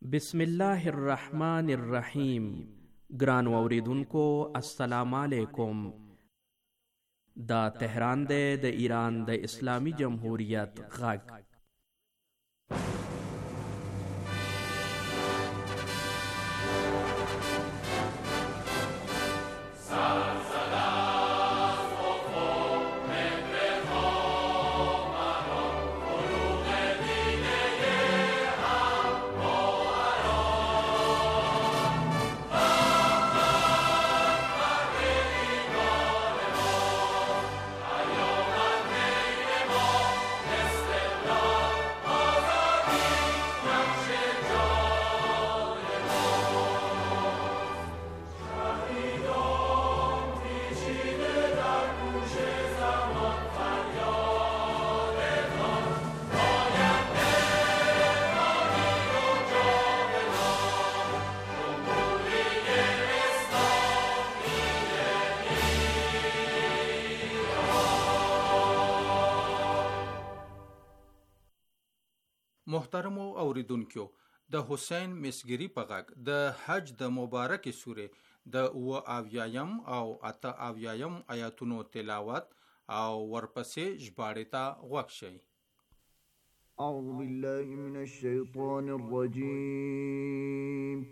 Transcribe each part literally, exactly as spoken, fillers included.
بسم الله الرحمن الرحیم. ګران اوریدونکو السلام علیکم. دا تهران دی د ایران د اسلامی جمهوریت غږ. محترمو اوریدونکو، د حسین مسګری په غږ د حج د مبارکې سورې د اوه اویایم او اته اویایم آیاتونو تلاوت او ورپسې ژباړې ته غوږ شئ. اعوذ بالله من الشیطان الرجیم.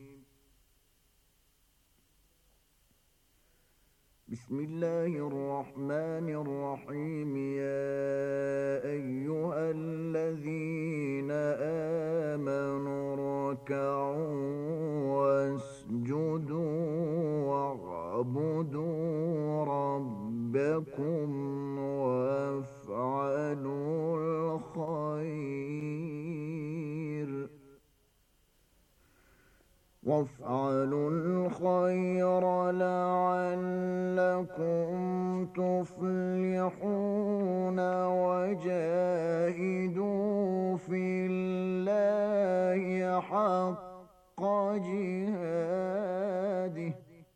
بسم الله الرحمن الرحيم. يا أيها الذين آمنوا اركعوا واسجدوا واعبدوا ربكم وافعلوا الخير وافعلوا الخير لعلكم تفلحون وجاهدوا في الله حق جهاده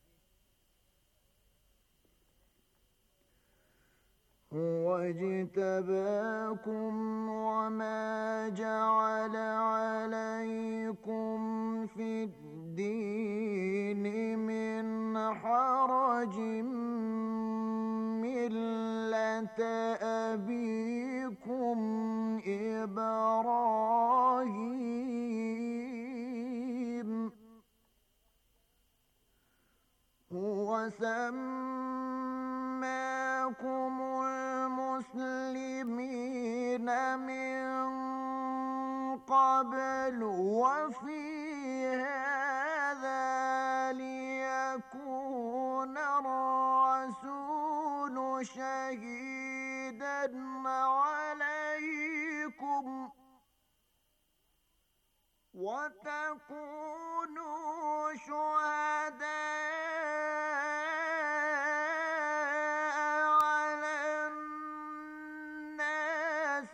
هو اجتباكم وما جعل عليكم في الدين من حرج ملة أبيكم إبراهيم هو سماكم المسلمين من قبل وفي هذا ليكون الرسول شهيدا عليكم وتكونوا شهداء على الناس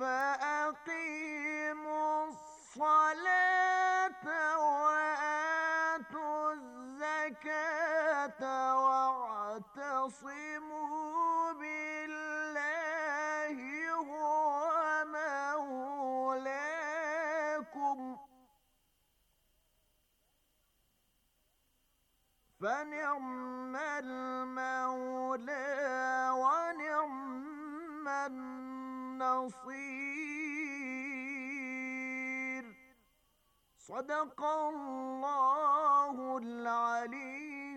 فأقيموا الصلاة وآتوا الزكاة واعتصموا بالله هو مولاكم فنعم المولى ونعم النصير. صدق الله العلي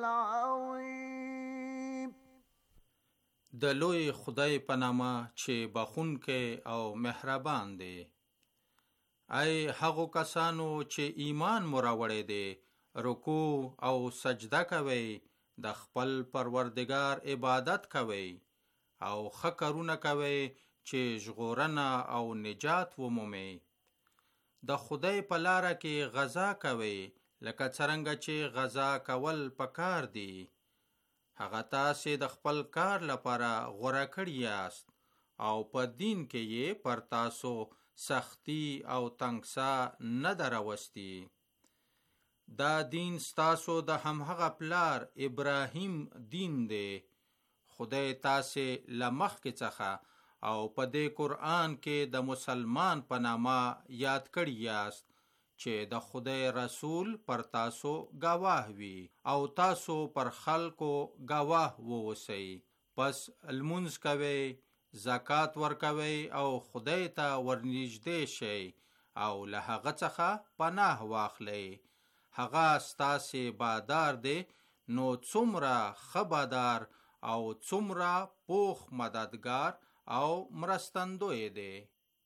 العظيم. د لوی خدای په نامه چې بخښونکی او مهربان دی. ای هغو کسانو چې ایمان مو راوړی دی، رکوع او سجده کوئ، د خپل پروردگار عبادت کوئ او ښه کارونه کوئ چې ژغورنه او نجات ومومئ. د خدای په لاره کې غزا کوئ لکه څرنګه چې غزا کول پکار دی. هغه تاسې د خپل کار لپاره غوره کړي یاست او په دین کې یې پر تاسو سختی او تنګسا نه ده راوستي. دا دین ستاسو د همهغه پلار ابراهیم دین دی. خدای تاسې له مخکې څخه او په دې قرآن کې د مسلمان په نامه یاد کړي یاست چې د خدای رسول پر تاسو گواه وي او تاسو پر خلکو گواه ووسی. پس لمونځ کوئ، زکات ورکوئ او خدای ته ورنږدې شئ او له هغه څخه پناه واخلئ. هغه ستاسې بادار دی، نو څومره ښه بادار او څومره پوخ مددگار او مرستندوی دی.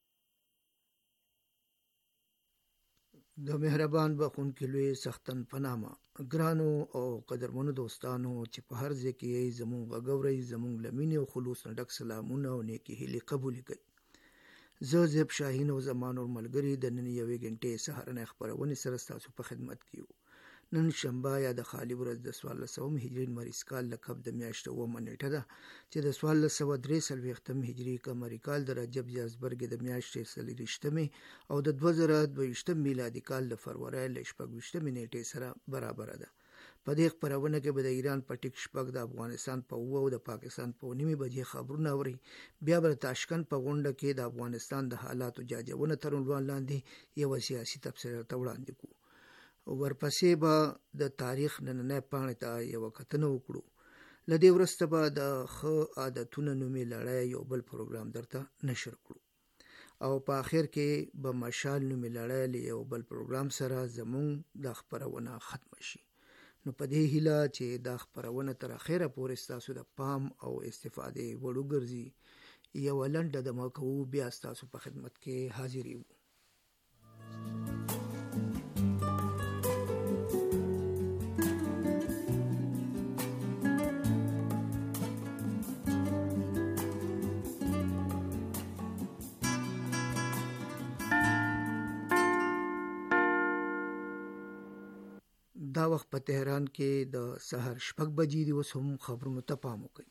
د مهربان بخونکي لوی سختن په نامه. ګرانو او قدرمنو دوستانو چې په هر ځای کې یې زمونږ غږ اورئ، زمونږ له مینې او خلوص نه ډک سلامونه او نیکې هیلې قبولې کړئ. زه زیب شاهین او زما نور ملګري د نن یوې غنټې سهارنۍ خپرونې سره ستاسو په خدمت کې یو. نن شنبه یا د خالي ورځ د څوارلس سوه هجري لمریز کال له کب د میاشتې اوومه نیټه ده چې د څوارلس سوه درې څلوېښتم هجري قمري کال د رجب یازبرګې د میاشتې څلېرویشتمې او د دوه زره دوهویشتم میلادي کال د فروری له شپږویشتمې نیټې سره برابره ده. په دې خپرونه کې به د ایران په ټیک شپږ، د افغانستان په اووه او د پاکستان په نیمې بجې خبرونه اورئ. بیا به د تاشکند په غونډه کې د افغانستان د حالاتو جاجونه تر عنوان لاندې یوه سیاسي تبصره ته وړاندې کړو. ورپسې به د تاریخ نننۍ پاڼې ته یوه کتنه وکړو. له دې وروسته به د ښه عادتونو نومې لړۍ یو بل پروګرام درته نشر کړو او په آخر کې به مشال نومې لړۍ له یو بل پروګرام سره زمونږ د خپرونه ختمه شي. نو په دې هیله چې دا خپرونه تر اخره پورې ستاسو د پام او استفادې وړ وګرځي، یوه لنډه دمه کوو، بیا ستاسو په خدمت کې حاضر یو. دا وخت په تهران کې د سهار شپږ بجې دي. اوس هم خبرونو ته پام وکړئ.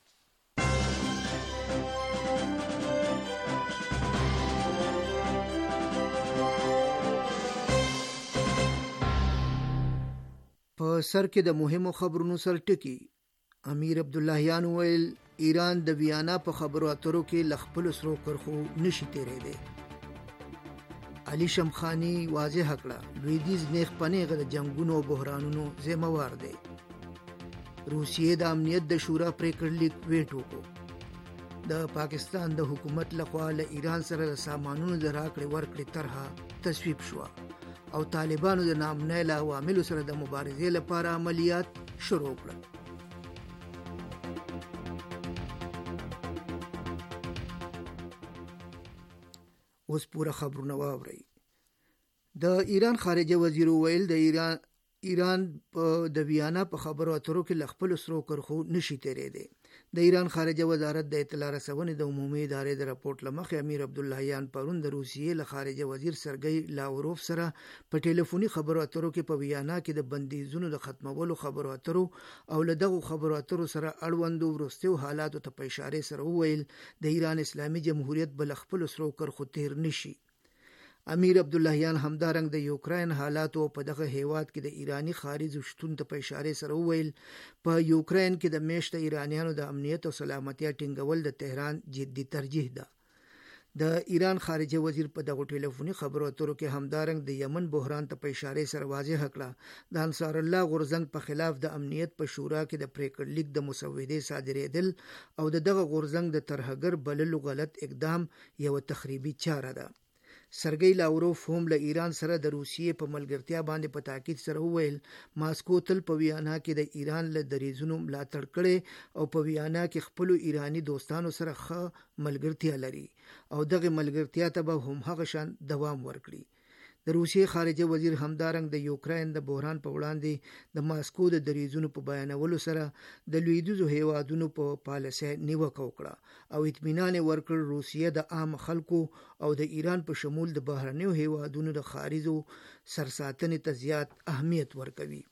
په سر کې د مهمو خبرونو سر ټکی. امیر عبداللهیان ویل ایران د ویانا په خبرو اترو کې له خپلو سرو کرښو نشي تېرېدی. علي شمخاني واضح کړه لویدیځ نیغ په نیغه د جنګونو او بحرانونو ذمہوار دی. روسیې د امنیت د شورا پریکړه لیک ویټو کو. د پاکستان د حکومت لخوا له ایران سره د سامانونو د راکړې ورکړې طرحه تصویب شوه او طالبانو د ناامنۍ له عواملو سره د مبارزې لپاره عملیات شروع کړل. اوس پوره خبرونه واورئ. د ایران خارجه وزیر ویل د ایران ایران په د ویانا په خبرو اترو کې له خپلو سرو کرښو نشي تېرېدی. د ایران خارجه وزارت د اطلاع رسونې د عمومي ادارې د راپورټ له مخې امیر عبداللهیان پرون د روسیې له خارجه وزیر سرګی لاوروف سره په ټلیفوني خبرو اترو کې په ویانا کې د بندیزونو د ختمولو خبرو اترو او له دغو خبرو اترو سره اړوندو وروستیو حالاتو ته په اشارې سره وویل د ایران اسلامي جمهوریت به له خپلو سرو کرښو تېر نشي. امیر عبداللهیان همدارنګ د یوکراین حالاتو په دغه هیواد کې د ایرانی خارجو شتون ته په اشارې سره وویل په یوکراین کې د میشته ایرانیانو د امنیت او سلامتیا ټینګول د تهران جدي ترجیح ده. د ایران خارجه وزیر په دغه ټلیفوني خبرو اترو کې همدارنګ د یمن بحران ته په اشارې سره واضح کړه د انصار الله غورځنګ په خلاف د امنیت په شورا کې د پریکړه لیک د مسودې صادرېدل او د دغه غورځنګ د ترهګر بللو غلط اقدام یو تخریبي چاره ده. سرګی لاوروف هم له ایران سره د روسیې په ملګرتیا باندې په تاکید سره وویل ماسکو تل په ویانا کې د ایران له دریځونو ملاتړ کړي او په ویانا کې خپل ایرانی دوستانو سره ښه ملګرتیا لري او دغه ملګرتیا ته به هم هغه شان دوام ورکړي. د روسیې خارجه وزیر همدارنګ د یوکراین د بحران په وړاندې د ماسکو د دریځونو په بیانولو سره د لویدیځو هیوادونو په پالیسۍ نیوکه وکړه او اطمینان ورکړ روسیه د عام خلکو او د ایران په شمول د بهرنیو هیوادونو د خارجو سرساتنې ته زیات اهمیت ورکوي.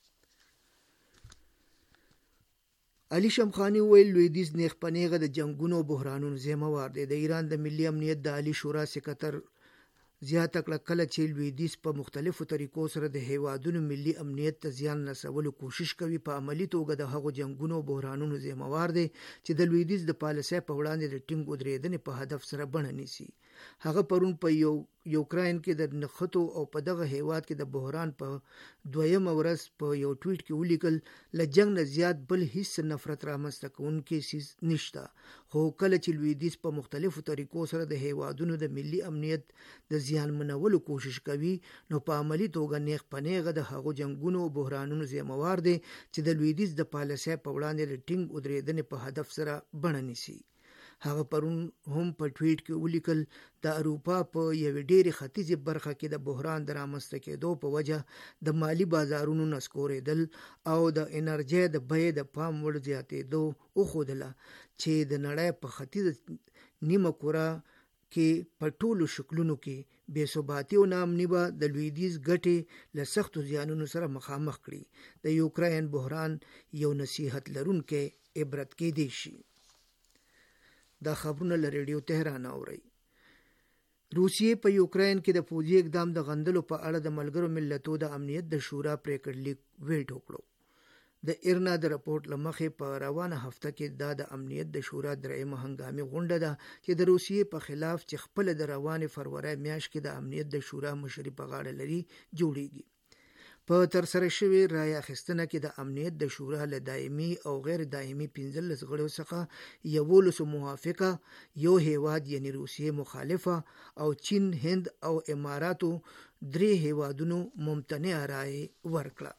علي شمخاني ویل لویدیځ نیغ په نیغه د جنګونو او بحرانونو ذمہوار دی. د ایران د ملي امنیت د عالی شورا سکتر زیاته کړه کله چې لویدیځ په مختلفو طریقو سره د هیوادونو ملي امنیت ته زیان رسولو کوشش کوي په عملی توګه د هغو جنګونو او بحرانونو ذمہوار دی چې د لویدیځ د پالیسۍ په وړاندې د ټینګ ودرېدنې په هدف سره بڼه نیسي. هغه پرون په یو یوکراین کې د نښتو او په دغه هیواد کې د بحران په دویمه ورځ په یو ټویټ کې ولیکل له جنگ نه زیات بل هیڅ نفرت رامنځته کوونکی څیز نشته، خو کله چې لویدیځ په مختلفو طریقو سره د هیوادونو د ملي امنیت د زیانمنولو کوشش کوي نو په عملي توګه نیغ په نیغه د هغو جنګونو او بحرانونو ذمہوار دی چې د لویدیځ د پالیسۍ په وړاندې د ټینګ ودرېدنې په هدف سره بڼه نیسي. هغه پرون هم په ټویټ کې ولیکل د اروپا په یوې ډېرې ختیځې برخه کې د بحران د رامنځته کېدو په وجه د مالی بازارونو نسکورېدل او د انرژۍ د بیې د پام وړ زیاتېدو وښودله چې د نړۍ په ختیځه نیمه کره کې په ټولو شکلونو کې بې ثباتي او ناامني به د لویدیځ ګټې له سختو زیانونو سره مخامخ کړي. د یوکراین بحران یو نصیحت لرونکی عبرت کېدی شي. دا خبرونه له ریډیو تهران اوري. روسیې په یوکراین کې د پوځي اقدام د غندلو په اړه د ملګرو ملتونو د امنیت د شورا پریکړه لیک ویټو کړو. د ایرنا د رپورټ لمخې په روانه هفته کې دا د امنیت د شورا درېیمه هنګامي غونډه ده چې د روسیې په خلاف چې خپل د روانې فروری میاشت کې د امنیت د شورا مشري په غاړه لري جوړیږي. په ترسره شوې رای اخیستنه کې د امنیت د شورا له دایمي او غیر دایمي پنځلس غړو څخه یولسو موافقه، یو هیواد یعنی روسیې مخالفه او چین، هند او اماراتو درې هیوادونو ممتنع رای ورکړه.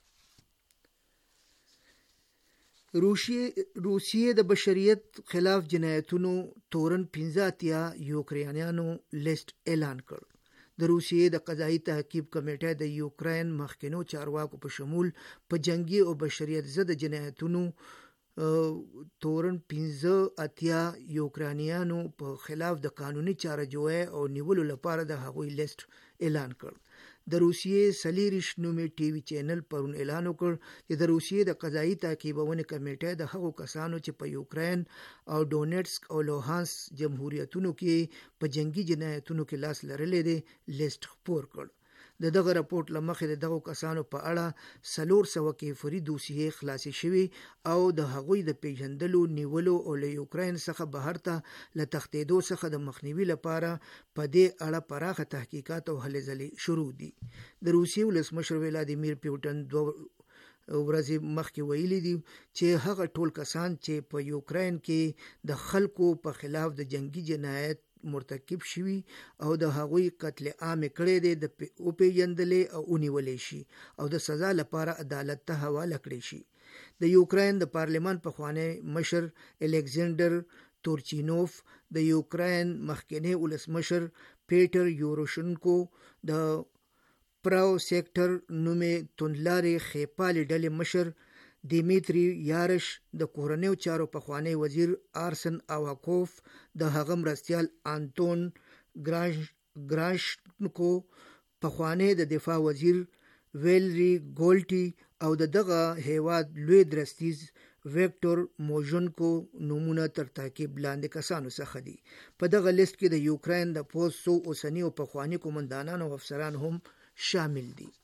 روسیې د بشریت خلاف جنایتونو تورن پنځه اتیا یوکرانیانو لیست اعلان کړ. د روسیې د قضایي تحقیق کمیټه د یوکراین مخکینو چارواکو په شمول په جنگي او بشریت ضد جنایتونو تورن پنځه اتیا یوکرانیانو په خلاف د قانوني چارهجوۍ او نیولو لپاره د هغوی لیست اعلان کړ. د روسیې سلیریش نومې ټي وي چینل پرون اعلان وکړ چې د روسیې د قضایي تعقیبونې کمیټه د هغو کسانو چې په یوکراین او ډونیټسک او لوهانسک جمهوریتونو کې په جنگي جنایتونو کې لاس لرلی دی لیست خپور کړ. د دغه رپورټ له مخې د دغو کسانو په اړه څلور سوه کیفري دوسیې خلاصې شوي او د هغوی د پیژندلو، نیولو او له یوکراین څخه بهر ته له تښتېدو څخه د مخنیوي لپاره په دې اړه پراخه تحقیقات او هلې ځلې شروع دي. د روسیې ولسمشر ولادیمیر پیوټن دوه ورځې مخکې ویلي دي چې هغه ټول کسان چې په یوکراین کې د خلکو په خلاف د جنگي جنایت مرتکب شوي او د هغوی قتل عام کړی دی د وپېژندلې او ونیولی شي او د سزا لپاره عدالت ته حواله کړی شي. د یوکراین د پارلمان پخوانی مشر الیکزاندر تورچینوف، د یوکراین مخکنی ولسمشر پیټر یوروشنکو، د پراو سیکټر نومې توندلارې خېپالې ډلې مشر دیمیتری یارش، د کورنیو چارو پخوانی وزیر آرسن آواکوف، د هغه مرستیال آنتون ګراشنکو، پخوانی د دفاع وزیر ویلری ګولټي او د دغه هیواد لوی درستیز ویکټور موژنکو نومونه تر تعقیب لاندې کسانو څخه دي. په دغه لیست کې د یوکراین د پوځ څو اوسني او پخواني قومندانان او افسران هم شامل دي.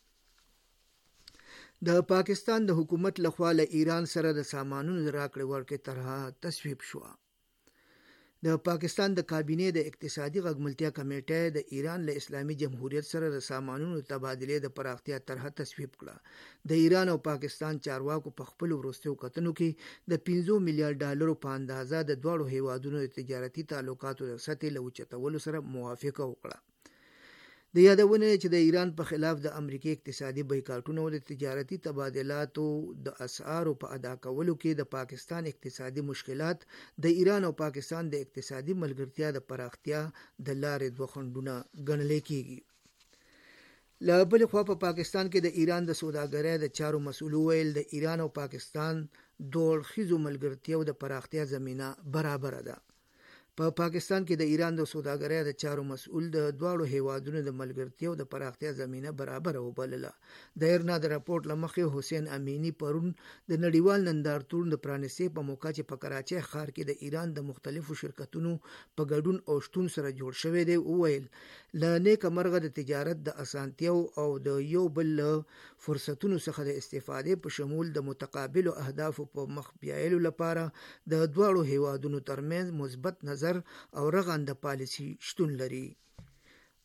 د پاکستان د حکومت لخوا له ایران سره د سامانونو د راکړې ورکړې طرحه تصویب شوه. د پاکستان د کابینې د اقتصادي غږملتیا کمیټه د ایران له اسلامي جمهوریت سره د سامانونو تبادلې د پراختیا طرحه تصویب کړه. د ایران او پاکستان چارواکو په خپلو وروستیو کتنو کې د پنځه میلیارډ ډالرو په اندازه د دواړو هیوادونو د تجارتي تعلقاتو د سطحې له اوچتولو سره موافقه وکړه. د یادونه چې د ایران په خلاف د امریکای اقتصادي بایکاټونو او د تجارتي تبادلاتو د اسعارو په ادا کولو کې د پاکستان اقتصادي مشکلات د ایران او پاکستان د اقتصادي ملګرتیا د پراختیا د لارې دوه خنډونه ګڼل کېږي. له بلې خوا په پاکستان کې د ایران د سوداګرۍ د چارو مسؤل ویل د ایران او پاکستان دوه اړخیزو ملګرتیاو د پراختیا زمینه برابره ده. په پاکستان کې د ایران د سوداګرۍ د چارو مسؤل د دواړو هیوادونو د ملګرتیا او د پراختیا زمینه برابره وبلله. د ایرنا د راپورټ لمخې حسین امینی پرون د نړیوال نندارتون د پرانیستې په موقع چې په کراچۍ ښار کې د ایران د مختلفو شرکتونو په ګډون او شتون سره جوړ شوی دی وویل له نیکه مرغه د تجارت د اسانتیاو او د یو بل فرصتونو څخه د استفادې په شمول د متقابلو اهدافو په مخ بیایلو لپاره د دواړو هیوادونو ترمنځ مثبت نظر او رغنده پالیسي شتون لري.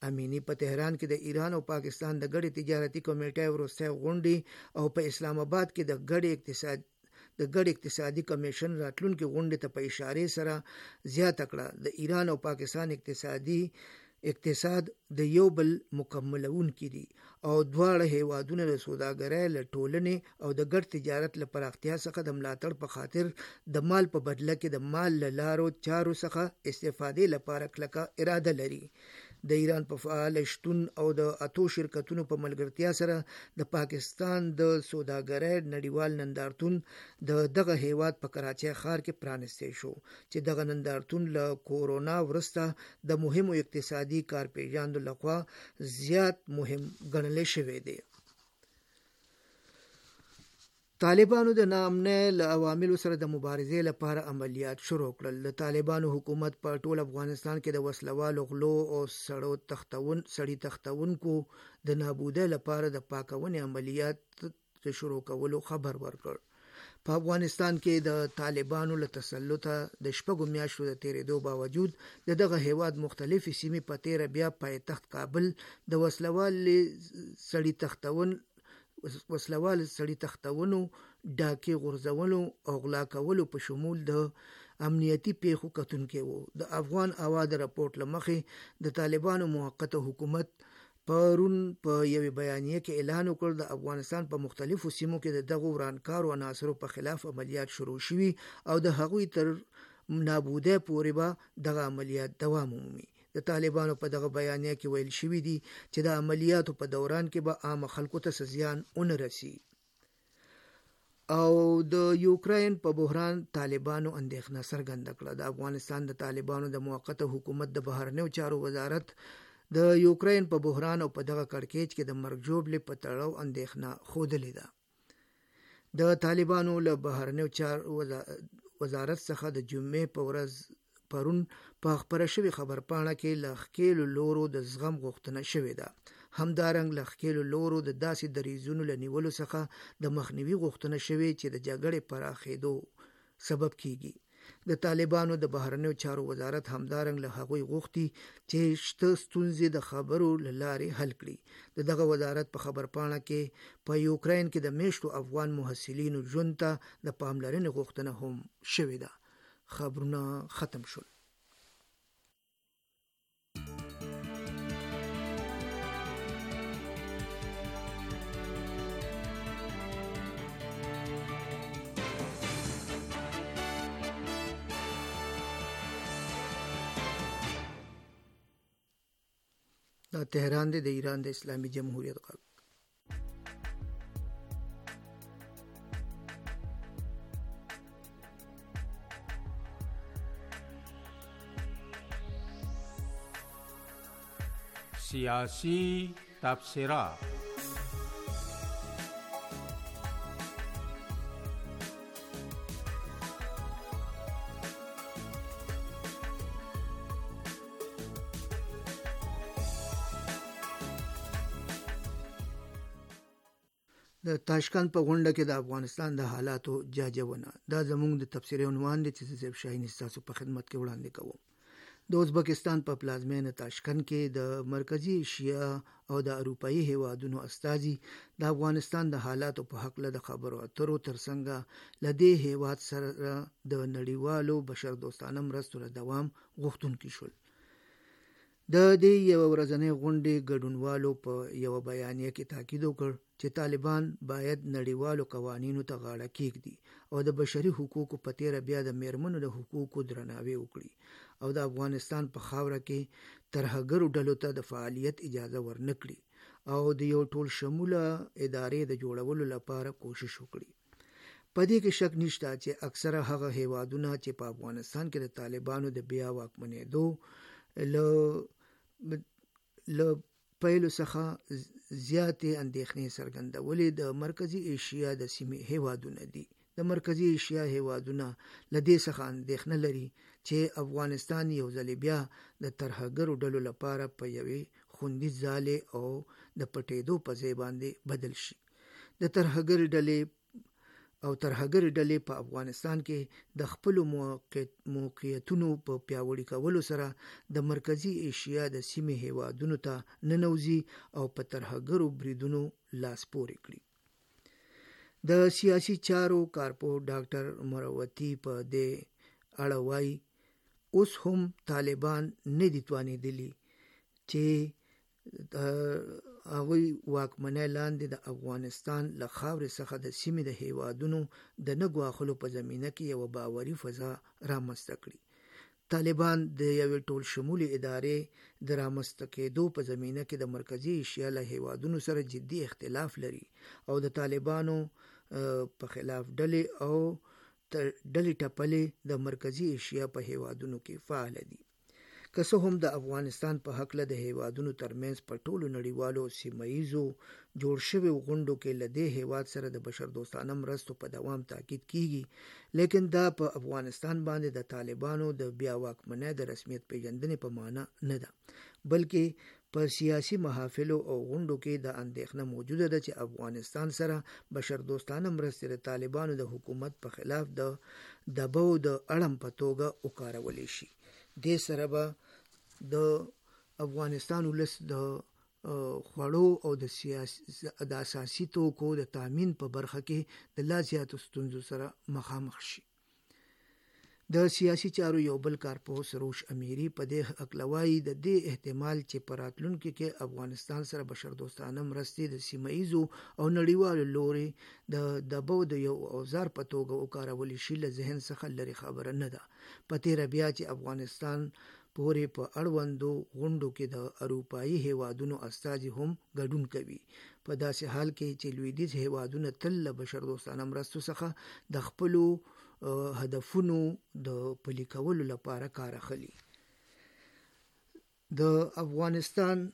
امینی په تهران کې د ایران او پاکستان د ګډې تجارتي کمیټې وروستۍ غونډې او په اسلام آباد کې د ګډې اقتصاد د ګډ اقتصادي کمیشن راتلونکي غونډې ته په اشاره سره زیاته کړه د ایران او پاکستان اقتصادي اقتصاد د یو بل مکملونکي دي او دواړه هیوادونه د سوداګرۍ له ټولنې او د ګډ تجارت له پراختیا څخه د ملاتړ په خاطر د مال په بدله کې د مال له لارو چارو څخه استفادې لپاره کلکه اراده لري. د ایران په فعال شتون او د اتو شرکتونو په ملګرتیا سره د پاکستان د سوداګرۍ نړیوال نندارتون د دغه هیواد په کراچۍ ښار کې پرانستی شو چې دغه نندارتون له کورونا وروسته د مهمو اقتصادي کارپیژاندو لخوا زیات مهم ګڼل شوی دی. طالبانو د ناامنۍ له عواملو سره د مبارزې لپاره عملیات شروع کړل. د طالبانو حکومت په ټول افغانستان کې د وسلوالو غلو او سړو تختون سړی تختونکو د نابودۍ لپاره د پاکونې عملیات شروع کولو خبر ورکړ. په افغانستان کې د طالبانو له تسلطه د شپږو میاشتو د تیرېدو باوجود د دغه هیواد مختلفې سیمې په تیره بیا پایتخت کابل د وسلوال سړی تختون وسلوال سړی تختونو ډاکې غورځولو او غلا کولو په شمول د امنیتي پیښو کتونکي وو. د افغان اوا د راپورټ لمخې د طالبانو موقته حکومت پرون په یوې بیانیه کې اعلان وکړ د افغانستان په مختلفو سیمو کې د دغو ورانکارو عناصرو په خلاف عملیات شروع شوي او د هغوی تر نابودۍ پورې به دغه عملیات دوام ومومي. د طالبانو په دغه بیانیه کې ویل شوي دي چې د عملیاتو په دوران کې به عام خلکو ته زیان ونه رسي. او د یوکرين په بحران طالبانو اندېښنه څرګنده کړه. د افغانستان د طالبانو د موقته حکومت د بهرنیو چارو وزارت د یوکرين په بحران او په دغه کړکېچ کې د مرګ ژوبلې په تړاو اندېښنه خوده لیده. د طالبانو له بهرنیو چارو وزارت څخه د جمعې په ورځ پرون په خبره شوی خبرپاڼه کې لخکېلو لورو د زغم غوښتنه شوې ده. همدارنګ لخکېلو لورو د داسې دریځونو لنیولو څخه د مخنیوي غوښتنه شوې چې د جګړې پراخېدو سبب کیږي. د طالبانو د بهرنیو چارو وزارت همدارنګ له هغوی غوښتي چې شته ستونزې د خبرو له لارې حل کړي. د دغه وزارت په خبرپاڼه کې په یوکرين کې د میشتو افغان محصلینو ژوند ته د پاملرنې غوښتنه هم شوې ده. خبرونه ختم شول. دا تهران دی د ایران د اسلامي جمهوریت غږ. سیاسی تبصرہ. د تاشکند په غونډه کې د افغانستان د حالاتو جاجونه. دا زموږ د تفسیري عنوان دی چې زیب شاهین تاسو په خدمت کې وړاندې کوم. د ازبکستان په پلازمینه تاشکند کې د مرکزی ایشیا او د اروپאי هیوادونو استازي د افغانستان د حالاتو په حق له خبرو اترو ترڅنګ لدې هیواد سره د نړیوالو بشردوستانه مرستو له دوام غوښتونکي شول. د دې یو ورځنۍ غونډې ګډونوالو په یو بیانیه کې تاکید وکړ چې طالبان باید نړیوالو قوانینو ته غاړه کېږدي او د بشري حقوقو په تیره بیا د میرمنو د حقوقو درناوی وکړي او د افغانستان په خاوره کې ترهګرو ډلو ته د فعالیت اجازه ورنکړي او د یو ټول شموله ادارې د جوړولو لپاره کوشش وکړي. په دې کې شک نشته چې اکثره هغه هیوادونه چې په افغانستان کې د طالبانو د بیا واکمنېدو له له پیلو څخه زیاتې اندېښنې څرګندولې د مرکزی ایشیا د سیمې هیوادونه دي. د مرکزی ایشیا هیوادونه له دې څخه اندېښنه لري چې افغانستان یو ځل بیا د ترهګرو ډلو لپاره په یوې خوندي ځالې او د پټېدو په ځای باندې بدل شي. د ترهګر ډلې او ترهګر ډلې په افغانستان کې د خپل موقعیتونو په پیاوړي کولو سره د مرکزی ایشیا د سیمې هیوادونو ته ننوځي او په ترهګرو بریدونو لاس پورې کړي. د سیاسي چارو کارپو ډاکټر مروتی په دې اړه وایي اوس هم طالبان نه دي توانېدلي چې هغوی واکمنۍ لاندې د افغانستان له خاورې څخه د سیمې د هیوادونو د نه ګواښلو په زمینه کې یوه باوري فضا رامنځته کړي. طالبان د یوې ټول شمولي ادارې د رامنځته کېدو په زمینه کې د مرکزي ایشیا له هیوادونو سره جدي اختلاف لري او د طالبانو په خلاف ډلې او ډلې ټپلې د مرکزي ایشیا په هیوادونو کې فعال دي. که څه هم د افغانستان په هکله د هیوادونو ترمنځ په ټولو نړیوالو سیمه ییزو جوړ شویو غونډو کې له دې هیواد سره د بشردوستانه مرستو په دوام تاکید کیږي، لیکن دا په افغانستان باندې د طالبانو د بیا واکمنۍ د رسمیت پیژندنې په معنا نه ده، بلکې په سیاسي محافلو او غونډو کې د اندېښنه موجوده ده چې افغانستان سره بشردوستانه مرستې د طالبانو د حکومت په خلاف د دباو د اړم په توګه وکارول شي. دې سره به د افغانستان ولس د خوړو او د سیاسي د اساسي توکو د تامین په برخه کې د لا زیاتو ستونزو سره مخامخ شي. د سیاسي چارو یو بل کارپو سروش امیری په دې هکله وایي د دې احتمال چې په راتلونکي کې افغانستان سره بشردوستانه مرستې د سیمه ییزو او نړیوالو لوري د دباو د یو اوزار په توګه وکارول شي له ذهن څخه لرې خبره نه ده. په تېره بیا چې افغانستان پورې په اړوندو غونډو کې د اروپایي هیوادونو استازي هم ګډون کوي، په داسې حال کې چې لویدیځ هیوادونه تل له بشردوستانه مرستو څخه د خپلو هدفونو د پلي کولو لپاره کار اخلي. د افغانستان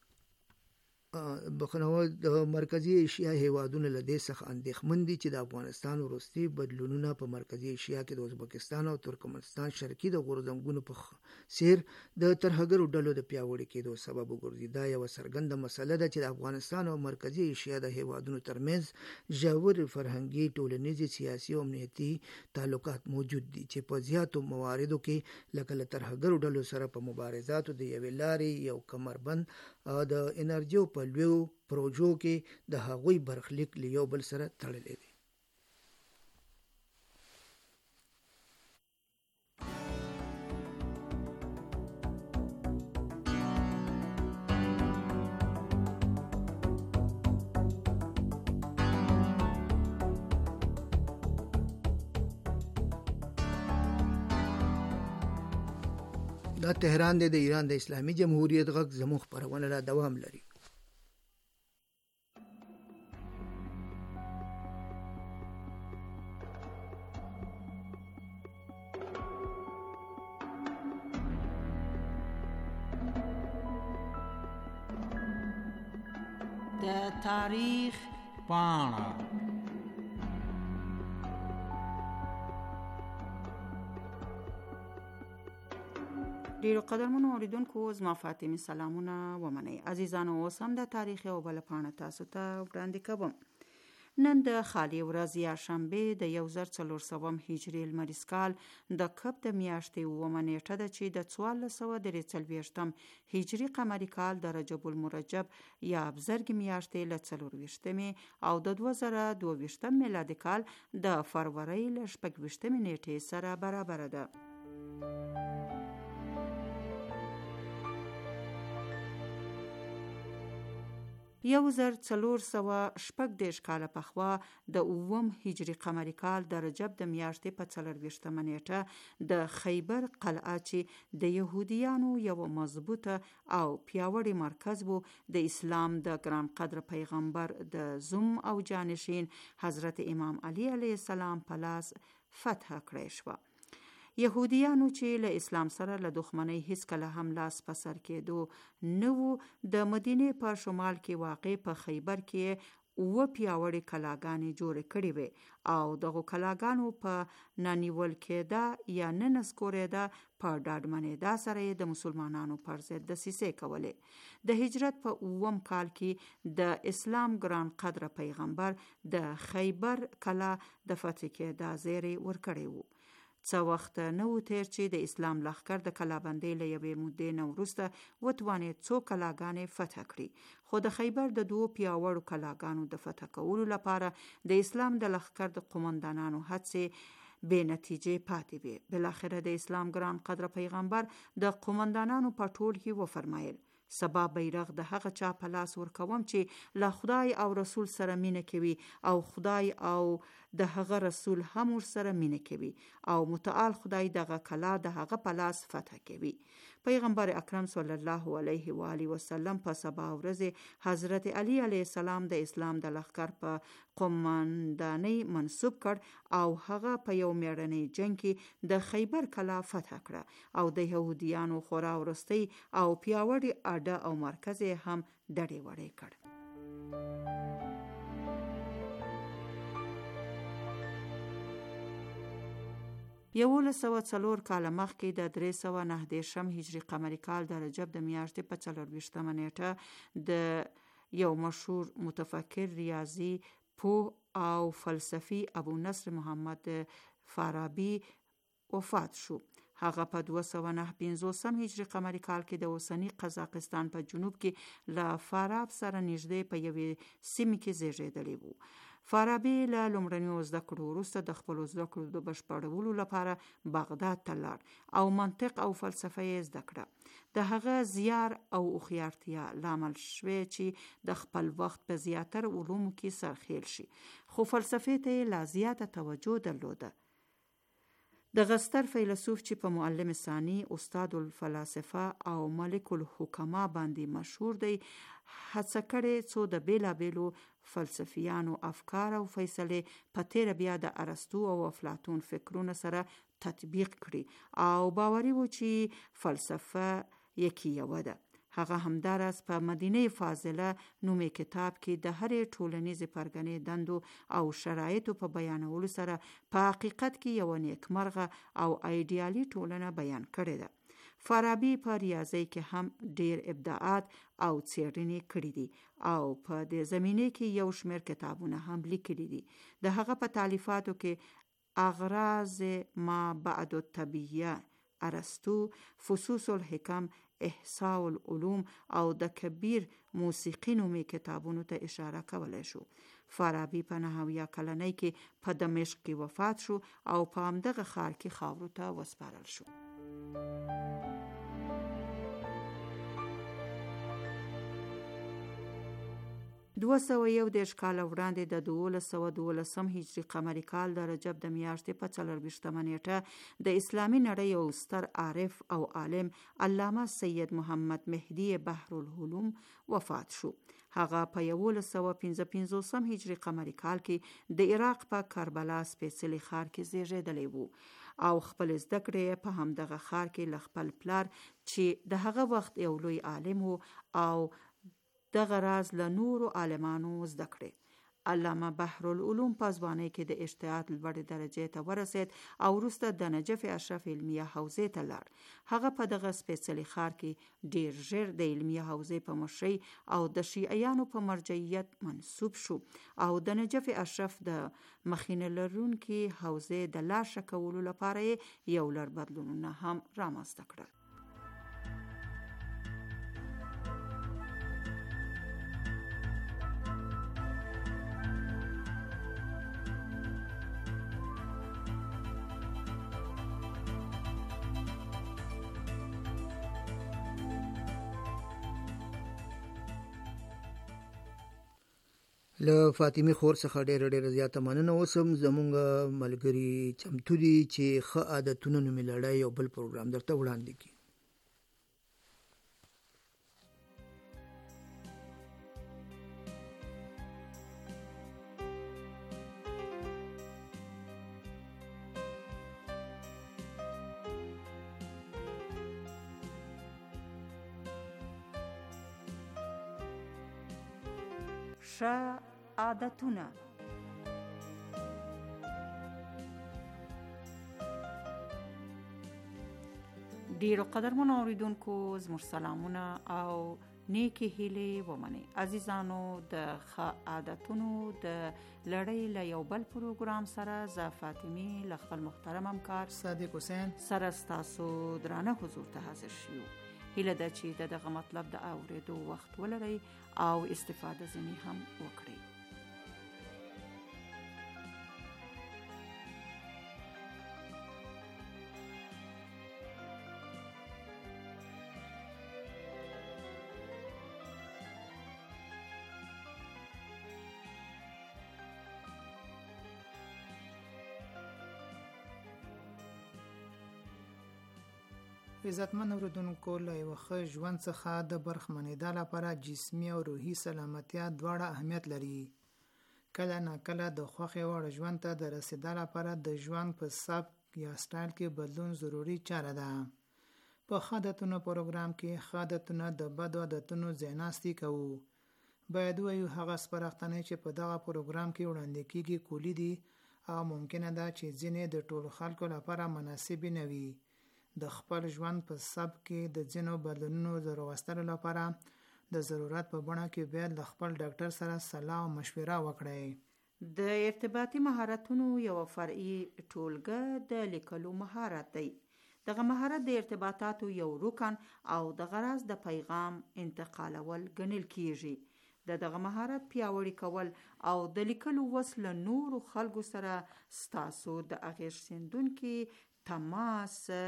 بخنوه د مرکزی ایشیا هیوادونو له دې څخه اندېښمن دي چې د افغانستان وروستي بدلونونه په مرکزی ایشیا کې د ازبکستان او ترکمنستان شرقي د غورځنګونو په څیر د ترهګرو ډلو د پیاوړي کېدو سبب وګرځي. دا یوه څرګنده مسله ده چې د افغانستان او مرکزی ایشیا د هیوادونو ترمنځ ژور فرهنګي، ټولنیزي، سیاسي او امنیتي تعلقات موجود دي چې په زیاتو مواردو کې لکه له ترهګرو ډلو سره په مبارزاتو د یوې لارې یو کمربند او د انرژیو په لویو پروژو کې د هغوی برخلیک له یو بل سره تړلی دی. دا تهران دی، د ایران د اسلامي جمهوریت غږ زموږ خپرونه لا دوام لري. د تاریخ پاڼه ډیرو قدرمنو اوریدونکو، زما فاطمه سلامونه ومنئ. عزیزانو، اوس هم د تاریخ یو بله پاڼه تاسو ته وړاندې کوم. نن د خالي ورځ یا شنبه د یو زر څلور سوه هجري لمریز کال د کب د میاشتې اوومه نیټه ده چې د څوارلس سوه درې څلوېښتم هجري قمري کال د رجب المرجب یا بزرګ میاشتې له څلور ویشتمې او د دوه زره دوه ویشتم میلادي کال د فروری له شپږ ویشتمې نیټې سره برابره ده. یو زر څلور سوه شپږ دېرش کاله پخوا د اووم هجري قمري کال د رجب د میاشتې په څلور ویشتمه نیټه د خیبر قلعه چې د یهودیانو یو مضبوطه او پیاوړی مرکز و، د اسلام د ګران قدر پیغمبر د زوم او جانشین حضرت امام علی علیه السلام په لاس فتح کړی شوه. یهودیانو چې له اسلام سره له دښمنۍ هیڅ کله هم لاس په سر کېدو نه وو، د مدینې په شمال کې واقع په خیبر کې اوه پیاوړې کلاګانې جوړې کړې وې او دغه کلاګانو په نانیول کېده یا نه نسکورېده په ډاډمنېدا سره یې د مسلمانانو پر ضد دسیسې کولې. د هجرت په اووم کال کې د اسلام ګران قدره پیغمبر د خیبر کلا د فتح کېدا زیری ورکړی وو. څه وخت نه و تیر چې د اسلام لښکر د کلابندۍ له یوې مودې نه وروسته وتوانېد څو کلاګانې فتح کړي، خو د خیبر د دوو پیاوړو کلاګانو د فتح کولو لپاره د اسلام د لښکر د قومندانانو هڅې بې نتیجې پاتې وې. بالاخره د اسلام ګران قدره پیغمبر د قومندانانو په ټولګي وفرمایل: سبا بیرغ د هغه چا په لاس ورکوم چې له خدای او رسول سره مینه کوي او خدای او د هغه رسول هم ور سره مینه کوي او متعال خدای دغه کلا د هغه په لاس فتح کوي. پیغمبر اکرم صلی الله علیه و آله وسلم په سبا ورځ حضرت علی علیه السلام د اسلام د لښکر په قومندانۍ منصوب کړ او هغه په یو میړنی جنگ کې د خیبر کلا فتح کړه او د یهودیانو خورا ورستی او پیاوړی اډه او مرکز هم ډډې وړې کړ. یولس سوه څلور کاله مخکې د درې سوه نهه دېرشم هجري قمري کال د رجب د میاشتې په څلرویشتمه نیټه د یو مشهور متفکر، ریاضي پوه او فلسفي ابو نصر محمد فارابي وفات شو. هغه په دوه سوه نهه پنځوسم هجري قمري کال کې د اوسني قزاقستان په جنوب کې له فاراب سره نږدې په یوې سیمې کې زیږېدلی و. فارابي له لومړنیو زده کړو وروسته د خپلو زده کړو د بشپړولو لپاره بغداد ته لاړ او منطق او فلسفه یې زده کړه. د هغه زیار او هوښیارتیا لامل شوی چې د خپل وخت په زیاتره علومو کې سرخیل شي، خو فلسفې ته یې لا زیاته توجه درلوده. د غستر فیلسوف چې په معلم ثانی، استاد الفلاسفه او ملک الحکما باندې مشهور دی، هڅه کړې څو د بیلابیلو فلسفیانو افکار او فیصلې په تیره بیا د ارسطو او افلاطون فکرونه سره تطبیق کړي او باوري و چې فلسفه یکی یوه ده. هغه همداراز په مدینه فاضله نومي کتاب کې د هرې ټولنیزې پرګنې دندو او شرایطو په بیانولو سره په حقیقت کې یو نیکمرغه او ایډیالي ټولنه بیان کړې ده. فارابي په ریاضي کې هم ډیر ابداعات او څېړنې کړې دي او په دې زمینه کې یو شمېر کتابونه هم لیکلي دي. د هغه په تالیفاتو کې اغراض ما بعد الطبیعه، ارسطو، فصوص الحکم، احصاء العلوم او د کبیر موسیقي نومي کتابونو ته اشاره کولی شو. فارابي په نهویه کلنۍ کې په دمشق کې وفات شو او په همدغه ښار کې خاورو ته وسپارل شو. دوه سوه یو دېرش کاله وړاندې د دولس سوه دولسم هجري قمري کال د رجب د میاشتې په څلرویشتمه نیټه د اسلامي نړۍ یو ستر عارف او عالم علامه سید محمد مهدي بحر العلوم وفات شو. هغه په یولس سوه پنځه پنځوسم هجري قمري کال کې د عراق په کربلا سپېڅلي ښار کې زیږېدلی و او خپل زده کړې په همدغه ښار کې له خپل پلار چې د هغه وخت یو لوی عالم و او دغه راز له نورو عالمانو زده کړې. علامه بحر العلوم په ځوانۍ کې د اجتهاد لوړې درجې ته ورسید او وروسته د نجف اشرف علمیه حوزې ته لاړ. هغه په دغه سپېڅلي ښار کې ډیر ژر د علمیه حوزې په مشرۍ او د شیعیانو په مرجعیت منصوب شو او د نجف اشرف د مخینه لرونکي حوزې د لاشه کولو لپاره یو لړ بدلونونه هم رامنځته کړل. له فاطمه خور څخه ډېره ډېره زیاته مننه وسم. زمونږ ملګري چمتو دي چې ښه عادتونه نومې لړۍ یو بل پروګرام درته وړاندې کړي. ښه عادتونه. ډیرو قدرمنو اوریدونکو زموږ سلامونه او نیکی هیلې ومنئ. عزیزانو، د ښه عادتونو د لړۍ له یو بل پروګرام سره زه فاطمه له خپل محترم همکار صادق حسین سره ستاسو درانه حضور ته حاضر شیو. هیله ده چې د دغه مطلب د اوریدو وخت ولرئ او استفاده ځینې هم وکړئ. عزتمن اوریدونکو، له یوه ښه ژوند څخه د برخمنېدا لپاره جسمي او روحي سلامتیا دواړه اهمیت لري. کله ناکله د خوښې وړ ژوند ته د رسېدا لپاره د ژوند په سبک یا سټایل کې بدلون ضروري چاره ده. په ښه عادتونو پروګرام کې ښه عادتونه د بدو عادتونو ځایناستي کوو. باید ووایو هغه سپارښتنې چې په دغه پروګرام کې وړاندې کېږي کلي دي او ممکنه ده چې ځینې د ټولو خلکو لپاره مناسبې نه وي. د خپل ژوند په سبک کې د ځینو بدلونونو د راوستلو لپاره د ضرورت په بڼه کې باید له خپل ډاکټر سره صلاح او مشوره وکړئ. د ارتباطي مهارتونو یو فرعي ټولګه د لیکلو مهارت دی. دغه مهارت د ارتباطاتو یو رکن او د غرض د پیغام انتقالول ګڼل کیږي. د دغه مهارت پیاوړي کول او د لیکلو وس له نورو خلکو سره ستاسو د اغېزمنونکي تماس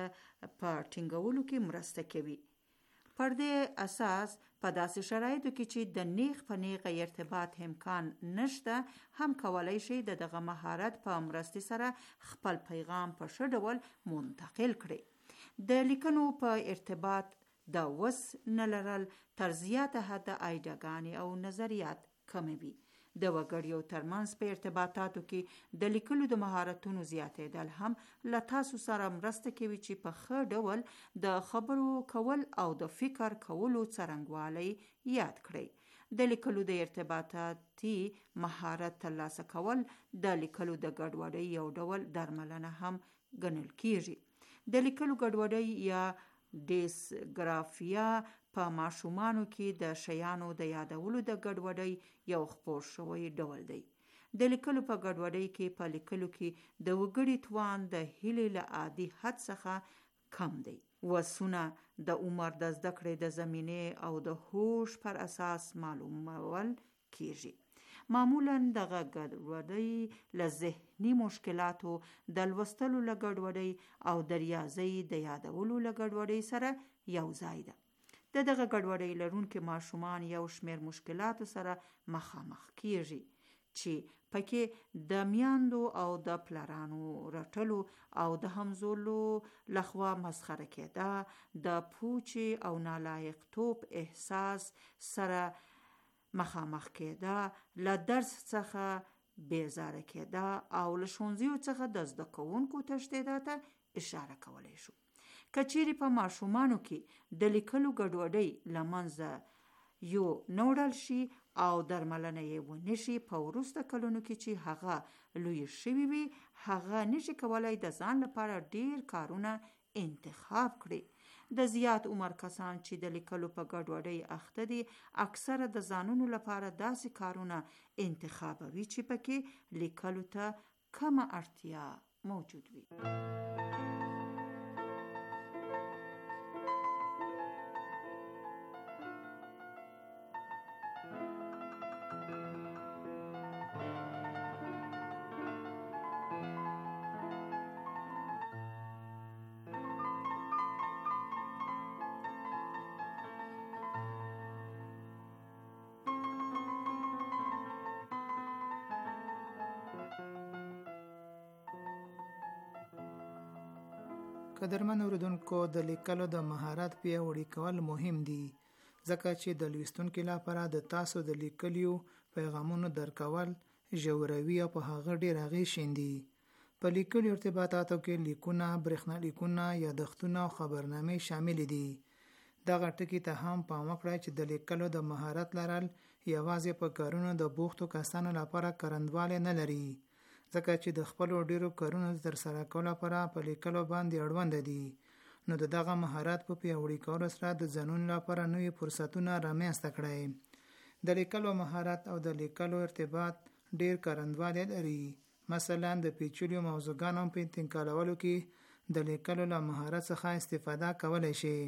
په ټینګولو کې مرسته کوي. پر دې اساس په داسې شرایطو کې چې د نیغ په نیغه ارتباط امکان نشته، هم کولای شي د دغه مهارت په مرستې سره خپل پیغام په ښه ډول منتقل کړي. د لیکنو په ارتباط د وس نه لرل تر زیاته حده ایډیاګانې او نظریات کموي. د وګړیو ترمنځ په ارتباطاتو کې د لیکلو د مهارتونو زیاتېدل هم له تاسو سره مرسته کوي چې په ښه ډول د خبرو کول او د فکر کولو څرنګوالی یاد کړئ. د لیکلو د ارتباطاتي مهارت ترلاسه کول د لیکلو د ګډوډۍ یو ډول درملنه هم ګڼل کیږي. د لیکلو ګډوډۍ یا ډیسګرافیا په ماشومانو کې د شیانو د یادولو د ګډوډۍ یو خپور شوی ډول دی. د لیکلو په ګډوډۍ کې په لیکلو کې د وګړي توان د هیلې له عادي حد څخه کم دی. وسونه د عمر د زده کړې د زمینې او د هوش پر اساس معلومول کیږي. معمولا دغه ګډوډۍ له ذهني مشکلاتو، د لوستلو له ګډوډۍ او د ریاضۍ د یادولو له ګډوډۍ سره یو ځای ده. د دغه ګډوډۍ لرونکي ماشومان یو شمېر مشکلاتو سره مخامخ کیږي چې پکې د میاندو او د پلارانو رټلو او د همزولو لخوا مسخره کېده، د پوچې او نالایق توپ احساس سره مخامخ کېده، له درس څخه بیزاره کېده او له ښوونځیو څخه د زده کوونکو تښتېدا ته اشاره کولی شو. که چیرې په ماشومانو کې د لیکلو ګډوډۍ له منځه یو نه وړل شي او درملنه یې ونه شي، په وروسته کلونو کې چې هغه لوی شوي وي، هغه نشي کولی د ځان لپاره ډیر کارونه انتخاب کړي. د زیات عمر کسان چې د لیکلو په ګډوډۍ اخته دي، اکثره د ځانونو لپاره داسې کارونه انتخابوي چې پکې لیکلو ته کمه اړتیا موجود وي. قدرمن اوریدونکو، د لیکلو د مهارت پیاوړي کول مهم دي ځکه چې د لوستونکو لپاره د تاسو د لیکلیو پیغامونو درکول ژوروي او په هغه ډیر اغېز شیندي. په لیکلو ارتباطاتو کې لیکونه، برېښنالیکونه، یادښتونه او خبرنامې شامل دي. دغه ټکی ته هم پام وکړئ چې د لیکلو د مهارت لرل یوازې په کارونو د بوختو کسانو لپاره کارندواله نه لري، ځکه چې د خپلو ډیرو کارونو ترسره کولو لپاره په لیکلو باندې اړوند دي. نو د دغه مهارت په پیاوړي کولو سره د ځانونو لپاره نوې فرصتونه رامنځته کړئ. د لیکلو مهارت او د لیکلو ارتباط ډیر کارندواله لري. مثلا د پیچلو موضوعګانو په انتقالولو کې د لیکلو له مهارت څخه استفاده کولای شي.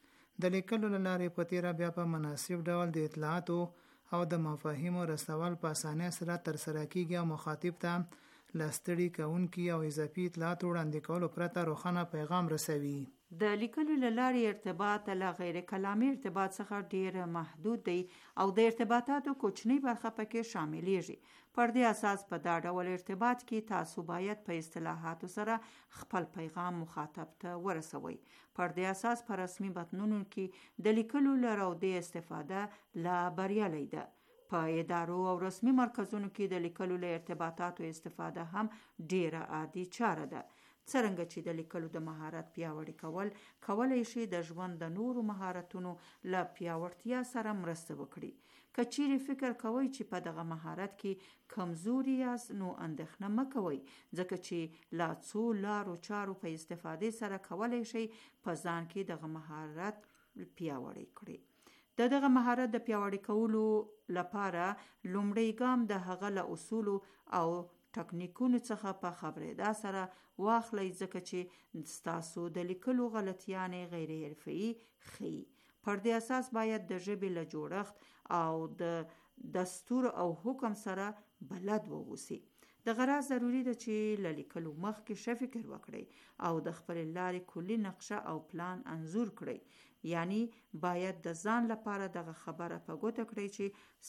د لیکلو لارې په تیره بیا په مناسب ډول د اطلاعاتو او د مفاهیمو رسول په اسانۍ سره ترسره کیږي او مخاطب ته لاستړي کوونکي او اضافي اطلاعات وړاندې کولو پرته روښانه پیغام رسوي. د لیکلو له لارې ارتباط له غیر کلامي ارتباط څخه ډیر محدود دی او د ارتباطاتو کوچنی برخه پکې شاملېږي. پر دې اساس په دا ډول ارتباط کې تاسو باید په اصطلاحاتو سره خپل پیغام مخاطب ته ورسوي. پر دې اساس په رسمي متنونو کې د لیکلو له راودې استفاده لا بریالۍ ده. په ادارو او رسمي مرکزونو کې د لیکلو له ارتباطاتو استفاده هم ډیره عادي چاره ده. څرنګه چې د لیکلو د مهارت پیاوړی کول کولای شي د ژوند د نورو مهارتونو له پیاوړتیا سره مرسته وکړي. که چیرې فکر کوئ چې په دغه مهارت کې کمزوري یاست نو اندېښنه مه کوئ، ځکه چې لا څو لارو چارو په استفادې سره کولای شي په ځان کې دغه مهارت پیاوړی کړئ. د دغه مهارت د پیاوړی کولو لپاره لومړی ګام د هغه له اصولو او ټکنیکونو څخه په خبرېدا سره واخلئ، ځکه چې ستاسو د لیکلو غلطیانې غیر حرفه‌ای ښیي. پر دې اساس باید د ژبې له جوړښت او د دستور او حکم سره بلد واوسئ. د غرض ضروری ده چې له لیکلو مخکې ښه فکر وکړئ او د خپلې لارې کلي نقشه او پلان انځور کړئ. یعنی باید د ځان لپاره دغه خبره په ګوته کړئ چې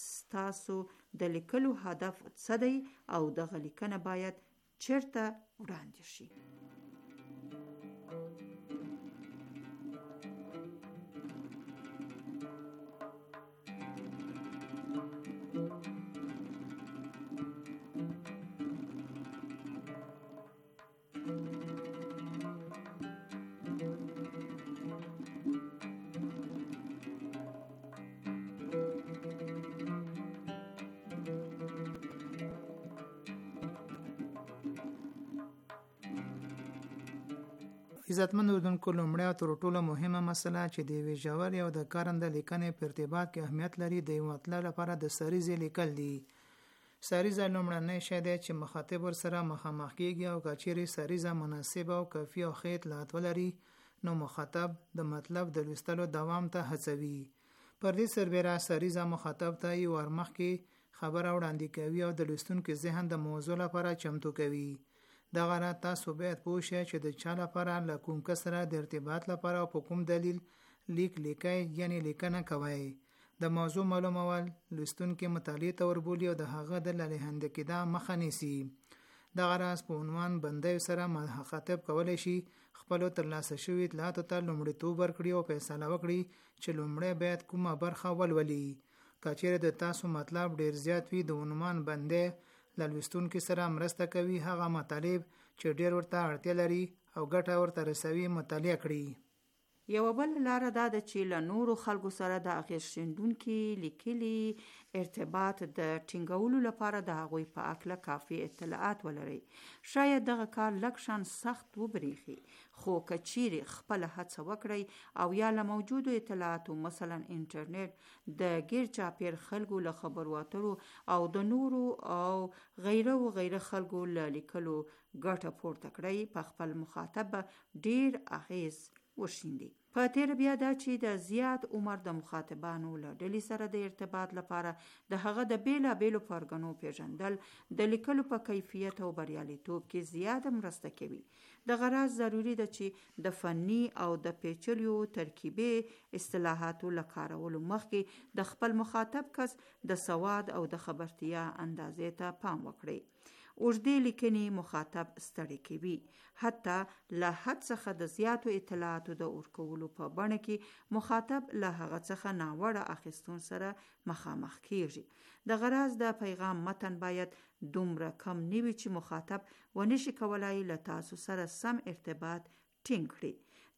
ستاسو د لیکلو هدف څه دی او دغه لیکنه باید چیرته وړاندې شي. عزتمن اردوونکو، لومړی او تر ټولو مهمه مسله چې د یوې ژورې او د کارنده لیکنې په ارتباط کې اهمیت لري د یو مطلب لپاره د سریزې لیکل دي. سریزه لومړنی شی دی چې مخاطب ورسره مخامخ کیږي او که چیرې سریزه مناسبه او کافي او ښه اطلاعات ولري نو مخاطب د مطلب د لوستلو دوام ته هڅوي. پر دې سربېره سریزه مخاطب ته یو ور مخکې خبره وړاندې کوي او د لوستونکي ذهن د موضوع لپاره چمتو کوي. دغه را تاسو باید پوه شئ چې د چا لپاره له کوم کس سره د ارتباط لپاره او په کوم دلیل لیک لیکئ، یعنی لیکنه کوئ. د موضوع معلومول لوستونکي مطالعې ته وربولي او د هغه د لالهنده کېدا مخه نیسي. دغه راز په عنوان بندیو سره مخاطب کولی شي خپلو ترلاسه شوي اطلاعاتو ته لومړیتوب ورکړي او فیصله وکړي چې لومړی باید کومه برخه ولولي. که چیرې د تاسو مطلب ډیر زیات وي د عنوان بندی له لوستونکي سره مرسته کوي هغه مطالب چې ډیر ورته اړتیا لري او ګټه ورته رسوي مطالعه کړي. یوه بل لاره دا ده چې له نورو خلکو سره د اغېز ښندونکي لیکلي ارتباط د ټینګولو لپاره د هغوی په هکله کافي اطلاعات ولرئ. شاید دغه کار لږ شان سخت وبریښي، خو که چیرې خپله هڅه وکړئ او یا له موجودو اطلاعاتو مثلا انټرنیټ د ګیر چاپیر خلکو له خبرو اترو او د نورو او غیره و غیره خلکو له لیکلو ګټه پورته کړئ، په خپل مخاطب ډیر اغېز وشیندي. په تیر بیا دا چې د زیات عمر د مخاطبانو له ډلې سره د ارتباط لپاره د هغه د بیلا بیلو پرګنو پیژندل د لیکلو په کیفیت او بریالیتوب کې زیاته مرسته کوي. د غرض ضروری ده چې د فني او د پیچلیو ترکیبي اصطلاحاتو له کارولو مخکې د خپل مخاطب کس د سواد او د خبرتیا اندازې ته پام وکړئ. اوږدې لیکنې مخاطب ستړی کوي، حتی له حد څخه د زیاتو اطلاعاتو د ورکولو په بڼه کې مخاطب له هغه څخه ناوړه اخیستون سره مخامخ کیږي. د غرض د پیغام متن باید دومره کم نه وي چې مخاطب ونشي کولای له تاسو سره سم ارتباط ټینګ کړي.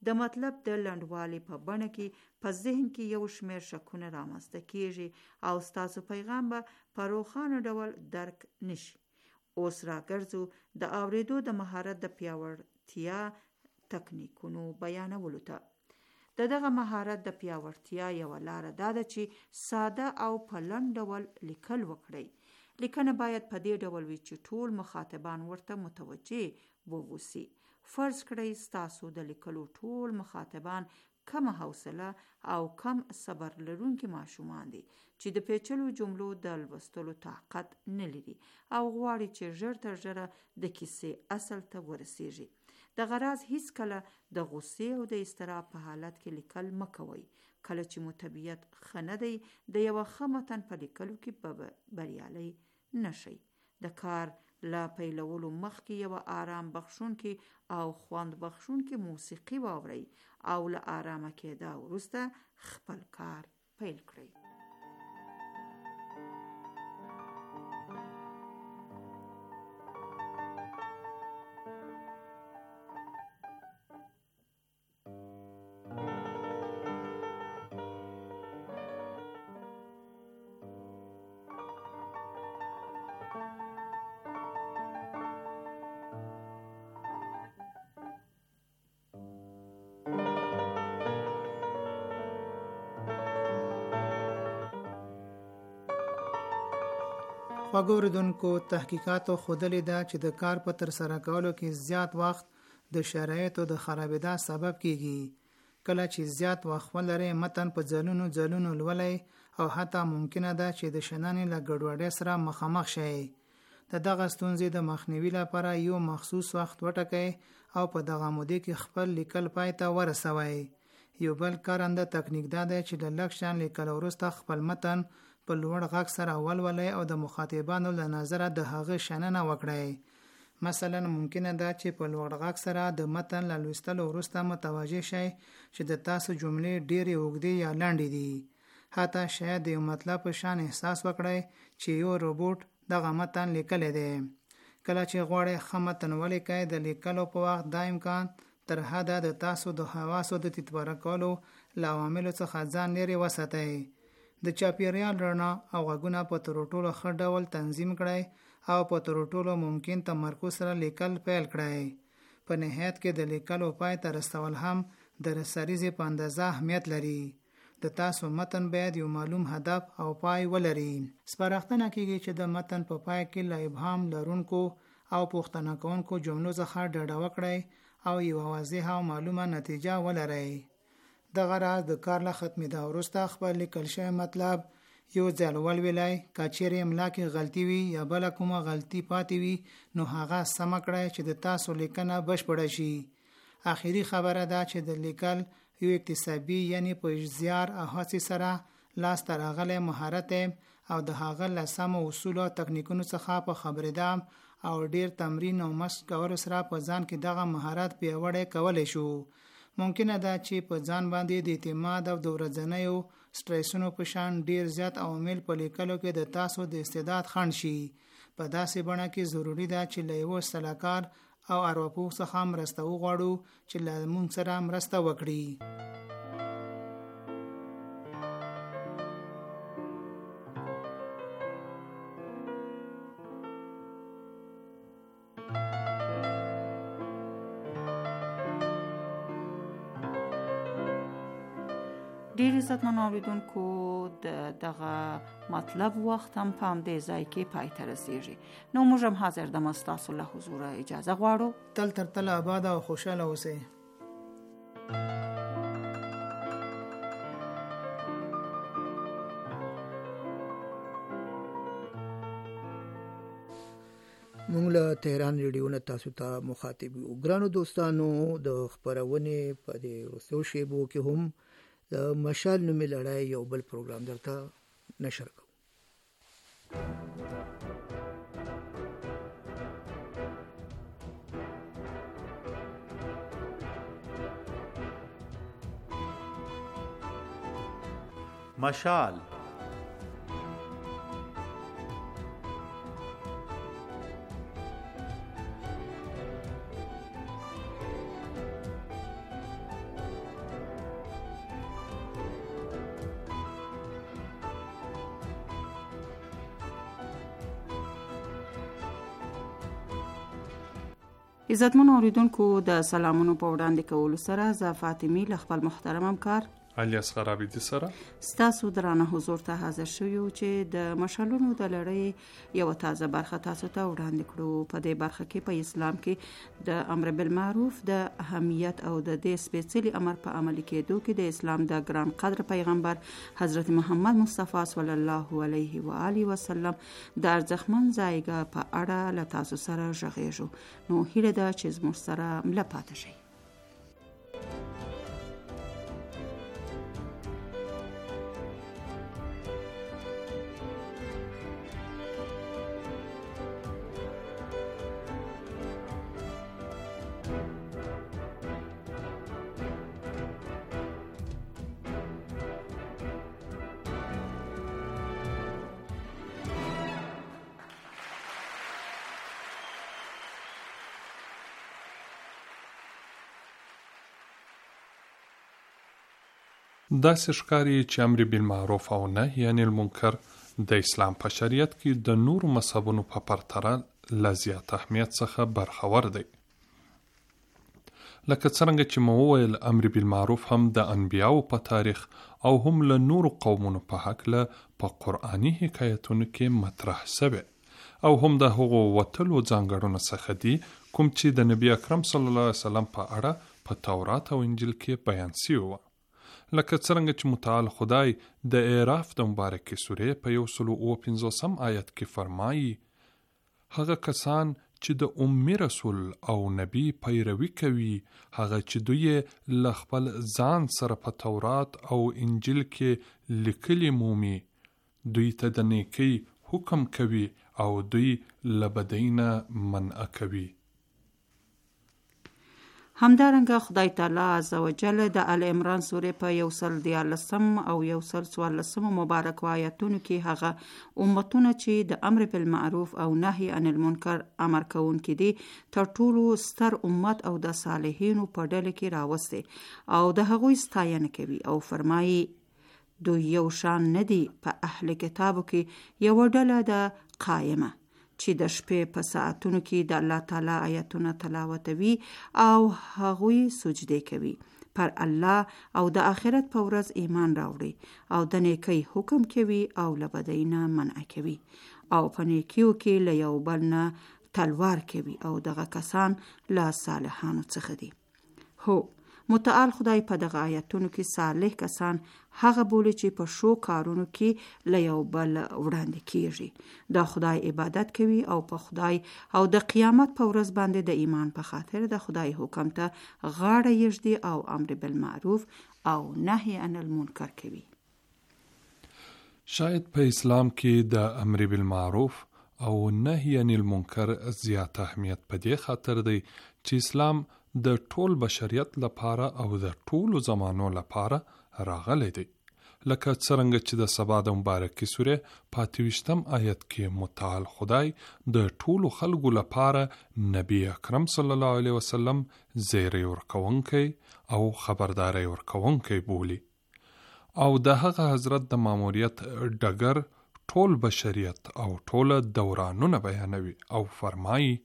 د مطلب د لنډوالي په بڼه کې په ذهن کې یو شمېر شکونه رامنځته کیږي او ستاسو پیغام به په روښانه ډول درک نشي. اوس راګرځو د اوریدو د مهارت د پیاوړتیا تکنیکونو بیانولو ته. د دغه مهارت د پیاوړتیا یوه لاره دا ده چې ساده او په لنډ ډول لیکل وکړئ. لیکنه باید په دې ډول وي چې ټول مخاطبان ورته متوجه ووسی. فرض کړئ ستاسو د لیکلو ټول مخاطبان کم حوصله او کم صبر لرونکي ماشومان دي چې د پیچلو جملو د لوستلو طاقت نه لري او غواړي چې ژر تر ژره د کیسې اصل ته ورسیږي. د غرض هیڅ کله د غصې او د اضطراب په حالت کې لیکل مکوئ. کله چې مو طبیعت ښه نه دی د یوه ښه متن په لیکلو کې به بریالی نشئ. د کار له پیلولو مخکې یوه آرام بخښونکي او خوند بخښونکي موسیقي واورئ او له آرامه کېدا وروسته خپل کار پیل کړئ. خواږه اورېدونکو، تحقیقاتو ښودلې ده چې د کار په ترسره کولو کې زیات وخت د شرایطو د خرابېدا سبب کیږي. کله چې زیات وخت ولرئ متن په ځلونو ځلونو لولئ او حتی ممکنه ده چې د شننې له ګډوډۍ سره مخامخ شئ. د دغه ستونزې د مخنیوي لپاره یو مخصوص وخت وټاکئ او په دغه موده کې خپل لیکل پای ته ورسوئ. یو بل کارنده تکنیک دا دی چې له لږ شان لیکل وروسته خپل متن په لوړ غږ سره ولولئ او د مخاطبانو له نظره د هغه شننه وکړئ. مثلا ممکنه ده چې په لوړ غږ سره د متن له لوستلو وروسته متوجه شئ چې د تاسو جملې ډېرې اوږدې یا لنډې دي. حتی شاید د یو مطلب په شان احساس وکړئ چې یو روبوټ دغه متن لیکلی دی. کله چې غواړئ ښه متن ولیکئ د لیکلو په وخت دا امکان تر حده د تاسو د حواسو د تیتوره کولو له عواملو څخه ځان لرې وساتئ. د چاپیریال رڼا او غږونه په تر ټولو ښه ډول تنظیم کړئ او په تر ټولو ممکن تمرکز سره لیکل پیل کړئ. په نهایت کې د لیکلو پای ته رسول هم د رسریزې په اندازه اهمیت لري. د تاسو متن باید یو معلوم هدف او پای ولري. سپارښتنه کیږي چې د متن په پا پای کې له ابهام لرونکو او پوښتنه کوونکو جملو څخه ډډه وکړئ او یو واضحه او معلومه نتیجه ولرئ. دغه راز د کار له ختمېدا وروسته خپل لیکل شوی مطلب یو ځل ولولئ. که چیرې املا کې غلطي وي یا بله کومه غلطي پاتې وي نو هغه سمه کړئ چې د تاسو لیکنه بشپړه شي. آخري خبره ده چې د لیکل یو اکتسابي یعنی په زیار او هڅې سره لاسته راغلی مهارت او د هغه له سمو اصولو او تکنیکونو څخه په خبرېدام او ډیر تمرین او مشق کولو سره په ځان کې دغه مهارت پیاوړی کولی شو. ممکنه ده چې په ځان باندې د اعتماد او د ورځنیو سټریسونو په شان ډیر زیات عوامل په لیکلو کې د تاسو د استعداد خنډ شي. په داسې بڼه کې ضروری ده چې له یوه سلاکار او ارواپوه څخه مرسته وغواړو چې له موږ سره مرسته وکړي. ډیر عزتمن اوریدونکو، د دغه مطلب وخت هم په همدې ځای کې پای ته رسیږي. نو موږ هم حاضر د ستاسو له حضوره اجازه غواړو. تل تر تله آباد او خوشاله اوسئ. مونږ له تهران ریډیو نه تاسو ته مخاطب یو. ګرانو دوستانو، د خپرونې په دې وروستیو شیبو کې هم د مشال نومې لړۍ یو بل پروګرام درته نشر کوو. مشال عزتمن اوریدونکو د سلامونو په وړاندې کولو سره زه فاطمی له خپل محترم همکار علي اصغر عابدي سره ستاسو درانه حضور ته حاضر شوو چې د مشالونو د لړۍ یو تازه برخه تاسو ته وړاندې کړو. په دې برخه کې په اسلام کې د امر بالمعروف د اهمیت او د دې سپېڅلي امر په عملي کېدو کې د اسلام د ګران قدر پیغمبر حضرت محمد مصطفی صلی الله علیه و آله وسلم د ارزښتمن ځایګه په اړه له تاسو سره غږیږو. نو هیله ده چې زموږ سره مله پاتې شئ. داسې ښکاري چې امر بالمعروف او نهی عن المنکر د اسلام په شریعت کې د نورو مذهبونو په پرتله له زیات اهمیت څخه برخور دی. لکه څرنګه چې مو وویل امر بالمعروف هم د انبیاو په تاریخ او هم له نورو قومونو په هکله په قرآني حکایتونو کې مطرح شوی او هم د هغو وتلو ځانګړنو څخه دي کوم چې د نبی اکرم صلی الله علیه وسلم په اړه په تورات او انجیل کې بیان شوی و. لکه څرنګه چې متعال خدای د اعراف د مبارکې سورې په یو سلو اوه پنځوسم آیت کې فرمایي هغه کسان چې د امي رسول او نبی پیروي کوي هغه چې دوی له خپل ځان سره په تورات او انجیل کې لیکلي مومي دوی ته د نیکۍ حکم کوي او دوی له بدۍ نه منع کوي. همدارنګه خدای تعالی عزوجل د آل عمران سورې په یو سل دیارلسم او یو سل څوارلسم مبارکو آیاتونو کې هغه امتونه چې د امر بالمعروف او نهی عن المنکر امر کوونکي دي تر ټولو ستر امت او د صالحینو په ډله کې راوستي او د هغوی ستاینه کوي او فرمایي دوی یو شان نه دي. په اهل کتابو کې یو ډله ده قائمه چې د شپې په ساعتونو کې د الله تعالی آیاتونه تلاوتوي او هغوی سجده کوي پر الله او د آخرت په ورځ ایمان راوړي او د نیکۍ حکم کوي او له بدۍ نه منع کوي او په نیکیو کې له یو بل نه تلوار کوي او دغه کسان له صالحانو څخه دي. هو متعال خدای په دغه آیاتونو کې صالح کسان هغه بولی چې په شو کارونو کې له یو بل وړاندې کیږي د خدای عبادت کوي او په خدای او د قیامت په ورځ باندې د ایمان په خاطر د خدای حکم ته غاړه یږدي او امر بالمعروف او نهی عن المنکر کوي. شاید په اسلام کې د امر بالمعروف او نهی عن المنکر زیات اهمیت په دې خاطر دی چې اسلام د ټول بشریت لپاره او د ټولو زمانو لپاره راغلی دی. لکه څرنګه چې د سبا د مبارکې سورې په اته ویشتم آیت کې متعال خدای د ټولو خلکو لپاره نبی اکرم صلی الله علیه وسلم زیری ورکوونکی او خبرداری ورکوونکی بولی او د هغه حضرت د ماموریت ډګر ټول بشریت او ټول دورانونه بیانوي او فرمایي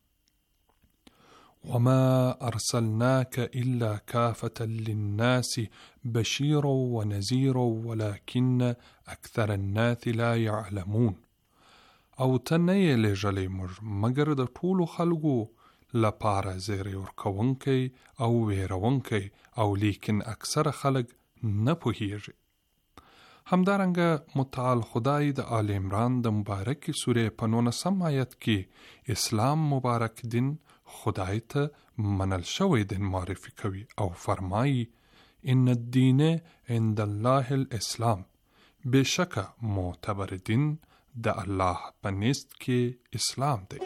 وما أرسلناك إلا كافة للناس بشيرا ونذيرا ولكن أكثر الناس لا يعلمون او تنه لجلی مگر د ټولو خلقو لپاره زیری ورکوونکی او ویرونکی او لیکن اکثر خلق نه پوهیږي. همدارنګه متعال خدای د آل عمران د مبارک سورې په نولسم آیت کې اسلام مبارک دین خدای ته منل شوی دین معرفي کوي او فرمایي ان الدین عند الله الاسلام بشکه معتبر دین د الله په نزد کې اسلام دی.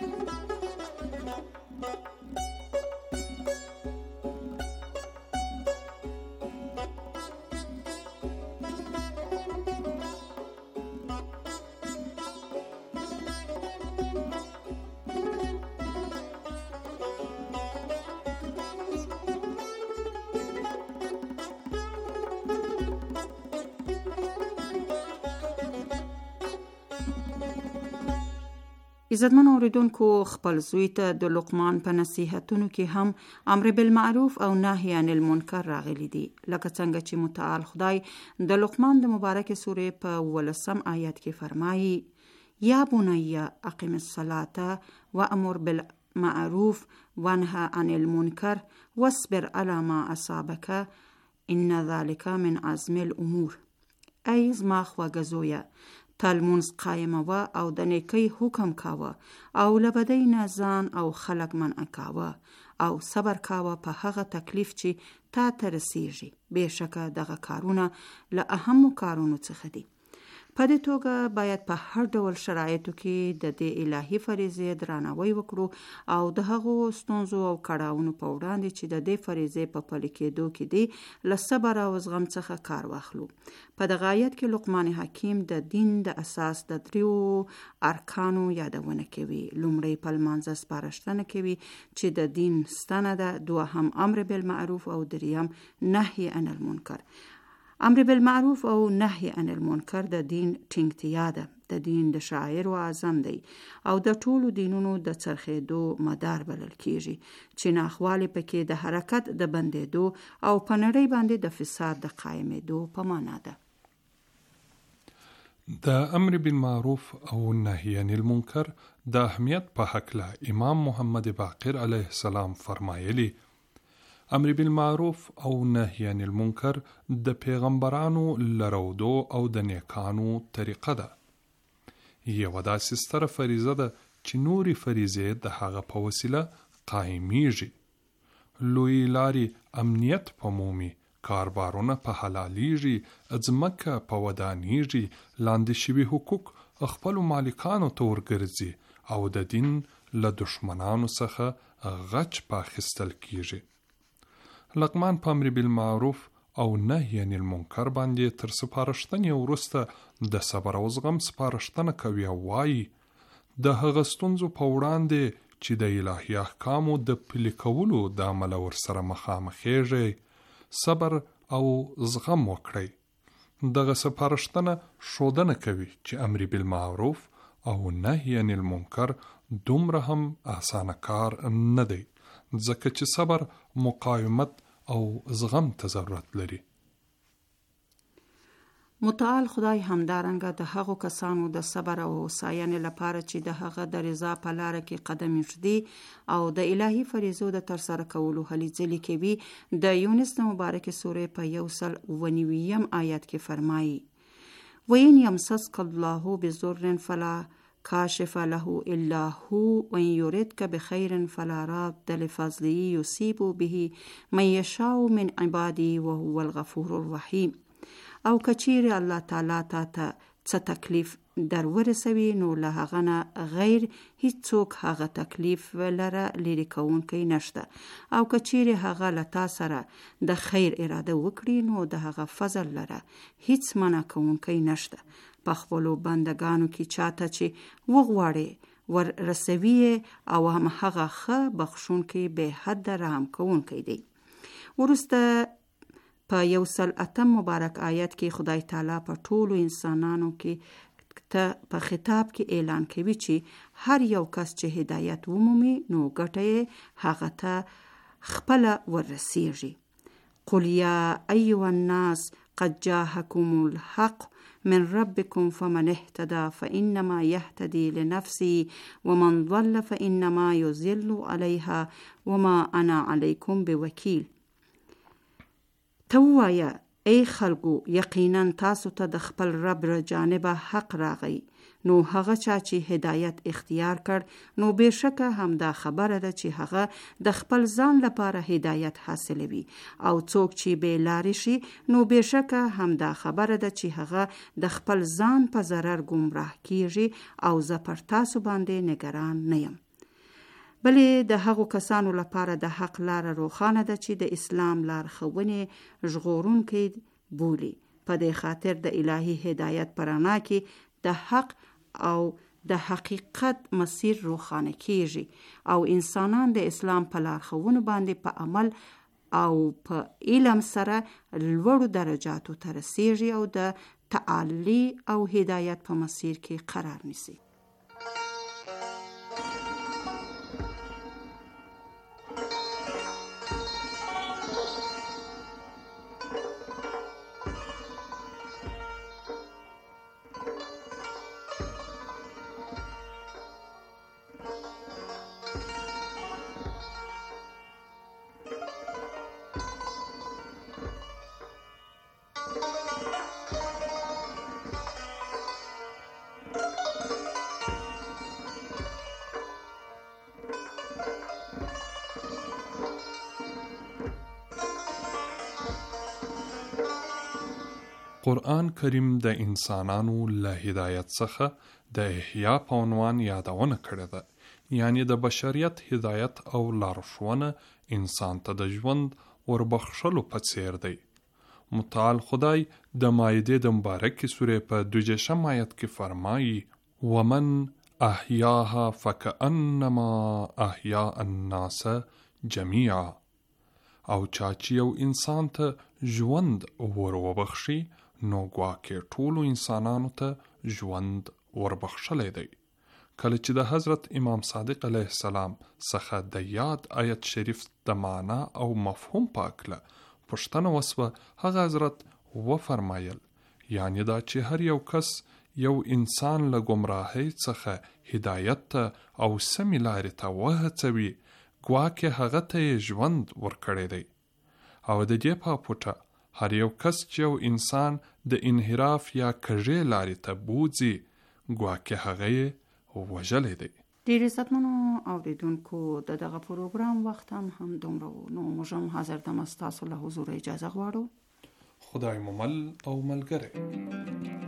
عزتمن اوریدونکو، خپل زوی ته د لقمان په نصیحتونو کې هم امر بالمعروف او نهی عن المنکر راغلی دي، لکه څنګه چې متعال خدای د لقمان د مبارک سورې په ولسم آیت کې فرمایي: یا بنی اقم الصلاة وامر بالمعروف وانهى عن المنکر واصبر على ما اصابك ان ذلك من عزم الامور. ای زما خواږه زویه، تا لمونځ قایموه او د نیکۍ حکم کاوه او له بدۍ نه ځان او خلک منع کاوه او صبر کاوه په هغه تکلیف چې تا ته رسیږي. بېشکه دغه کارونه له اهمو کارونو څخه دي. په دې توګه باید په هر ډول شرایطو کې د دې الهي فریضې درناوی وکړو او د هغو ستونزو او کړاوونو په وړاندې چې د دې فریضې په پلي کېدو کې دي له صبر او زغم څخه کار واخلو. په دغه آیت کې لقمان حکیم د دین د اساس د دریو ارکانو یادونه کوي. لومړی په لمانځه سپارښتنه کوي چې د دین ستنه ده، دوهم امر بالمعروف او دریم نهی عن المنکر. امر بالمعروف او نهی عن المنکر د دین ټینګتیا ده، د دین د شاعر و اعظم دی او د ټولو دینونو د څرخېدو مدار بلل کیږي چې ناخوالې پکې د حرکت د بندېدو او په نړۍ باندې د فساد د قایمېدو په معنا ده. د امر بالمعروف او نهی عن المنکر د اهمیت په هکله امام محمد باقر علیه السلام فرمایلی: امر بالمعروف او نهی عن المنکر د پیغمبرانو لرودو او د نیکانو طریقه ده. یوه داسې ستره فریضه ده چې نوري فریضې د هغه په وسیله قایمیږي. لوی لاري امنیت په مومي، کاربارونه په حلالیږي، ځمکه په ودانیږي، لاندې شوي حقوق خپلو مالکانو ته ورګرځي او د دین له دشمنانو څخه غچ په اخیستل کیږي. لقمان په امر بالمعروف او نهی عن المنکر باندې تر سپارښتنې وروسته د صبر او زغم سپارښتنه کوي او وایي: د هغه ستونزو په وړاندې چې د الهي احکامو د پلي کولو د عمله ورسره مخامخېږئ، صبر او زغم وکړئ. دغه سپارښتنه ښودنه کوي چې امر بالمعروف او نهی عن المنکر دومره هم اسانه کار نه دی، ځکه چې صبر، مقاومت او زغم ته ضرورت لري. متعال خدای همدارنګه د هغو کسانو د صبر او هوساینې لپاره چې د هغه د رضا په لاره کې قدم ایږدي او د الهي فریضو د ترسره کولو هلې ځلې کوي د یونس د مبارک سورې په یو سل اووه نوېیم آیت کې فرمایي: وَإِنْ يَمْسَسْكَ اللَّهُ بِضُرٍّ فَلَا كاشف له إلا هو وإن يردك بخير فلا راد لفضله يصيب به من يشاء من عباده وهو الغفور الرحيم. او کچیر الله تعالی تا ته څه تکلیف در ورسوي نو له هغه نه غیر هیڅوک هغه تکلیف لره لرې کوونکی نشته، او کچیر هغه له تا سره د خیر اراده وکړي نو د هغه فضل لره هیڅ منع کوونکی نشته. په خپلو بندگانو کې چاته چې وغواړي ور رسوي او هم هغه ښه بخښونکی بې حده رحم کوونکی دی. وروسته په یو سل اتم مبارک آیت کې خدای تعالی په ټولو انسانانو کې ته په خطاب کې اعلان کوي چې هر یو کس چې هدایت ومومي نو ګټه هغه ته خپل ورسیږي. قل یا ایها الناس قد جاءکم الحق من ربكم فمن اهتدى فإنما يهتدي لنفسه ومن ضل فإنما يضل عليها وما أنا عليكم بوكيل. توایا ای خلقو، یقینا تاسو ته د خپل رب ر جانبه حق راغی، نو هغه چا چې هدایت اختیار کړ نو بېشکه همدا خبره ده چې هغه د خپل ځان لپاره هدایت حاصلوي، او څوک چې بې لارې شي نو بېشکه همدا خبره ده چې هغه د خپل ځان په ضرر ګمراه کیږي، او زه پر تاسو باندې نگران نه یم. بلې د هغو کسانو لپاره د حق لاره روښانه ده چې د اسلام لارښوونې ژغورونکی بولي. په دې خاطر د الهي هدایت په رڼا کې د حق او د حقیقت مسیر روښانه کیږي او انسانان د اسلام په لارښوونو باندې په عمل او په علم سره لوړو درجاتو ته رسیږي او د تعالی او هدایت په مسیر کې قرار نیسي. قرآن کریم د انسانانو له هدایت څخه د احیا په عنوان یادونه کړې ده، یعنی د بشریت هدایت او لارښوونه انسان ته د ژوند وربخښلو په څیر دی. متعال خدای د مائده د مبارکې سورې په دویدېرشم آیت کې فرمایي: ومن احیاها فکأنما احیا الناس جمیعا، او چا چې یو انسان ته ژوند ور وبخشي نو ګواکې ټولو انسانانو ته ژوند وربخښلی دی. کله چې د حضرت امام صادق علیه السلام څخه د یاد آیت شریف د معنا او مفهوم په هکله پوښتنه وسوه، هغه حضرت وفرمایل یعنی دا چې هر یو کس یو انسان له ګمراهۍ څخه هدایت ته او سمې لارې ته وهڅوي، ګواکې هغه ته یې ژوند ورکړی دی. او د دې په پوټه هر یو کس چې یو انسان د انحراف یا کږې لارې ته بوځي، ګواکې هغه یې وژلی دی. ډېر عزتمنو اورېدونکو، د دغه پروګرام وخت هم همدومره و، نو موږ هم حاضر دمه ستاسو له حضور اجازه غواړو. خدای مو مل او ملګری.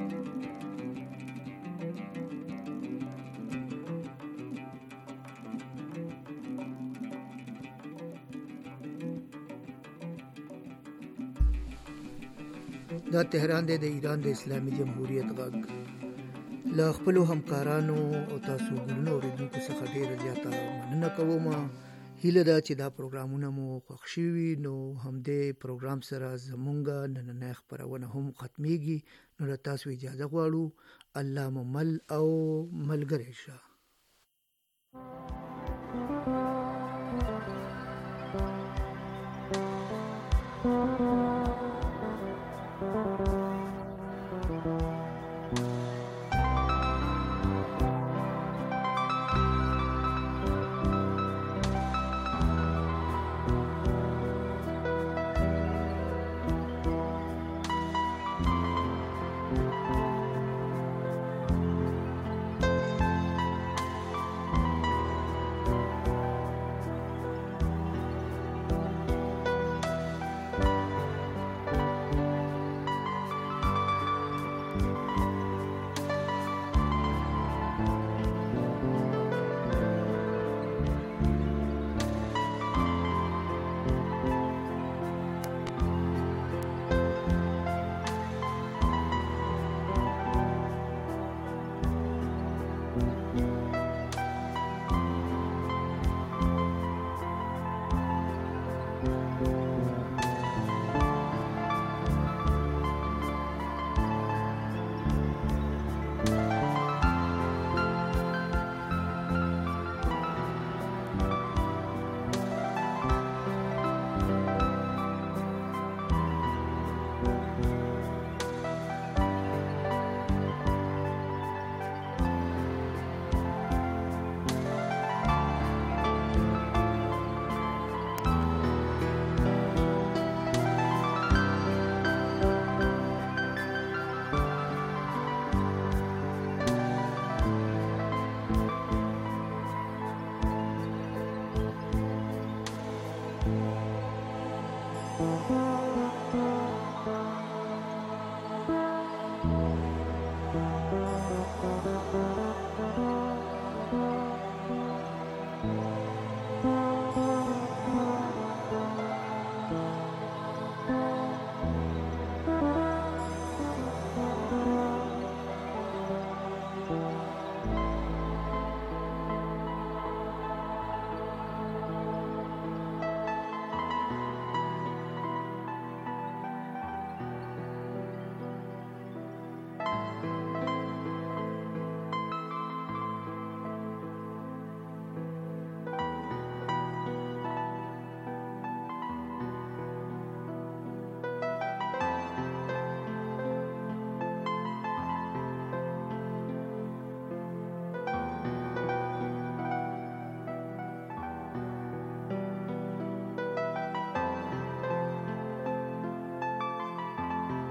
دا تهران دی د ایران د اسلامي جمهوریت غږ. له خپلو همکارانو او تاسو ګلونو اورېدونکو څخه ډېره زیاته مننه کوم. هیله ده چې دا پروګرامونه مو خوښ شوي، نو همدې پروګرام سره زمونږ نننۍ خپرونه هم ختمیږي. نو له تاسو اجازه غواړو. الله مو مل او ملګری شه.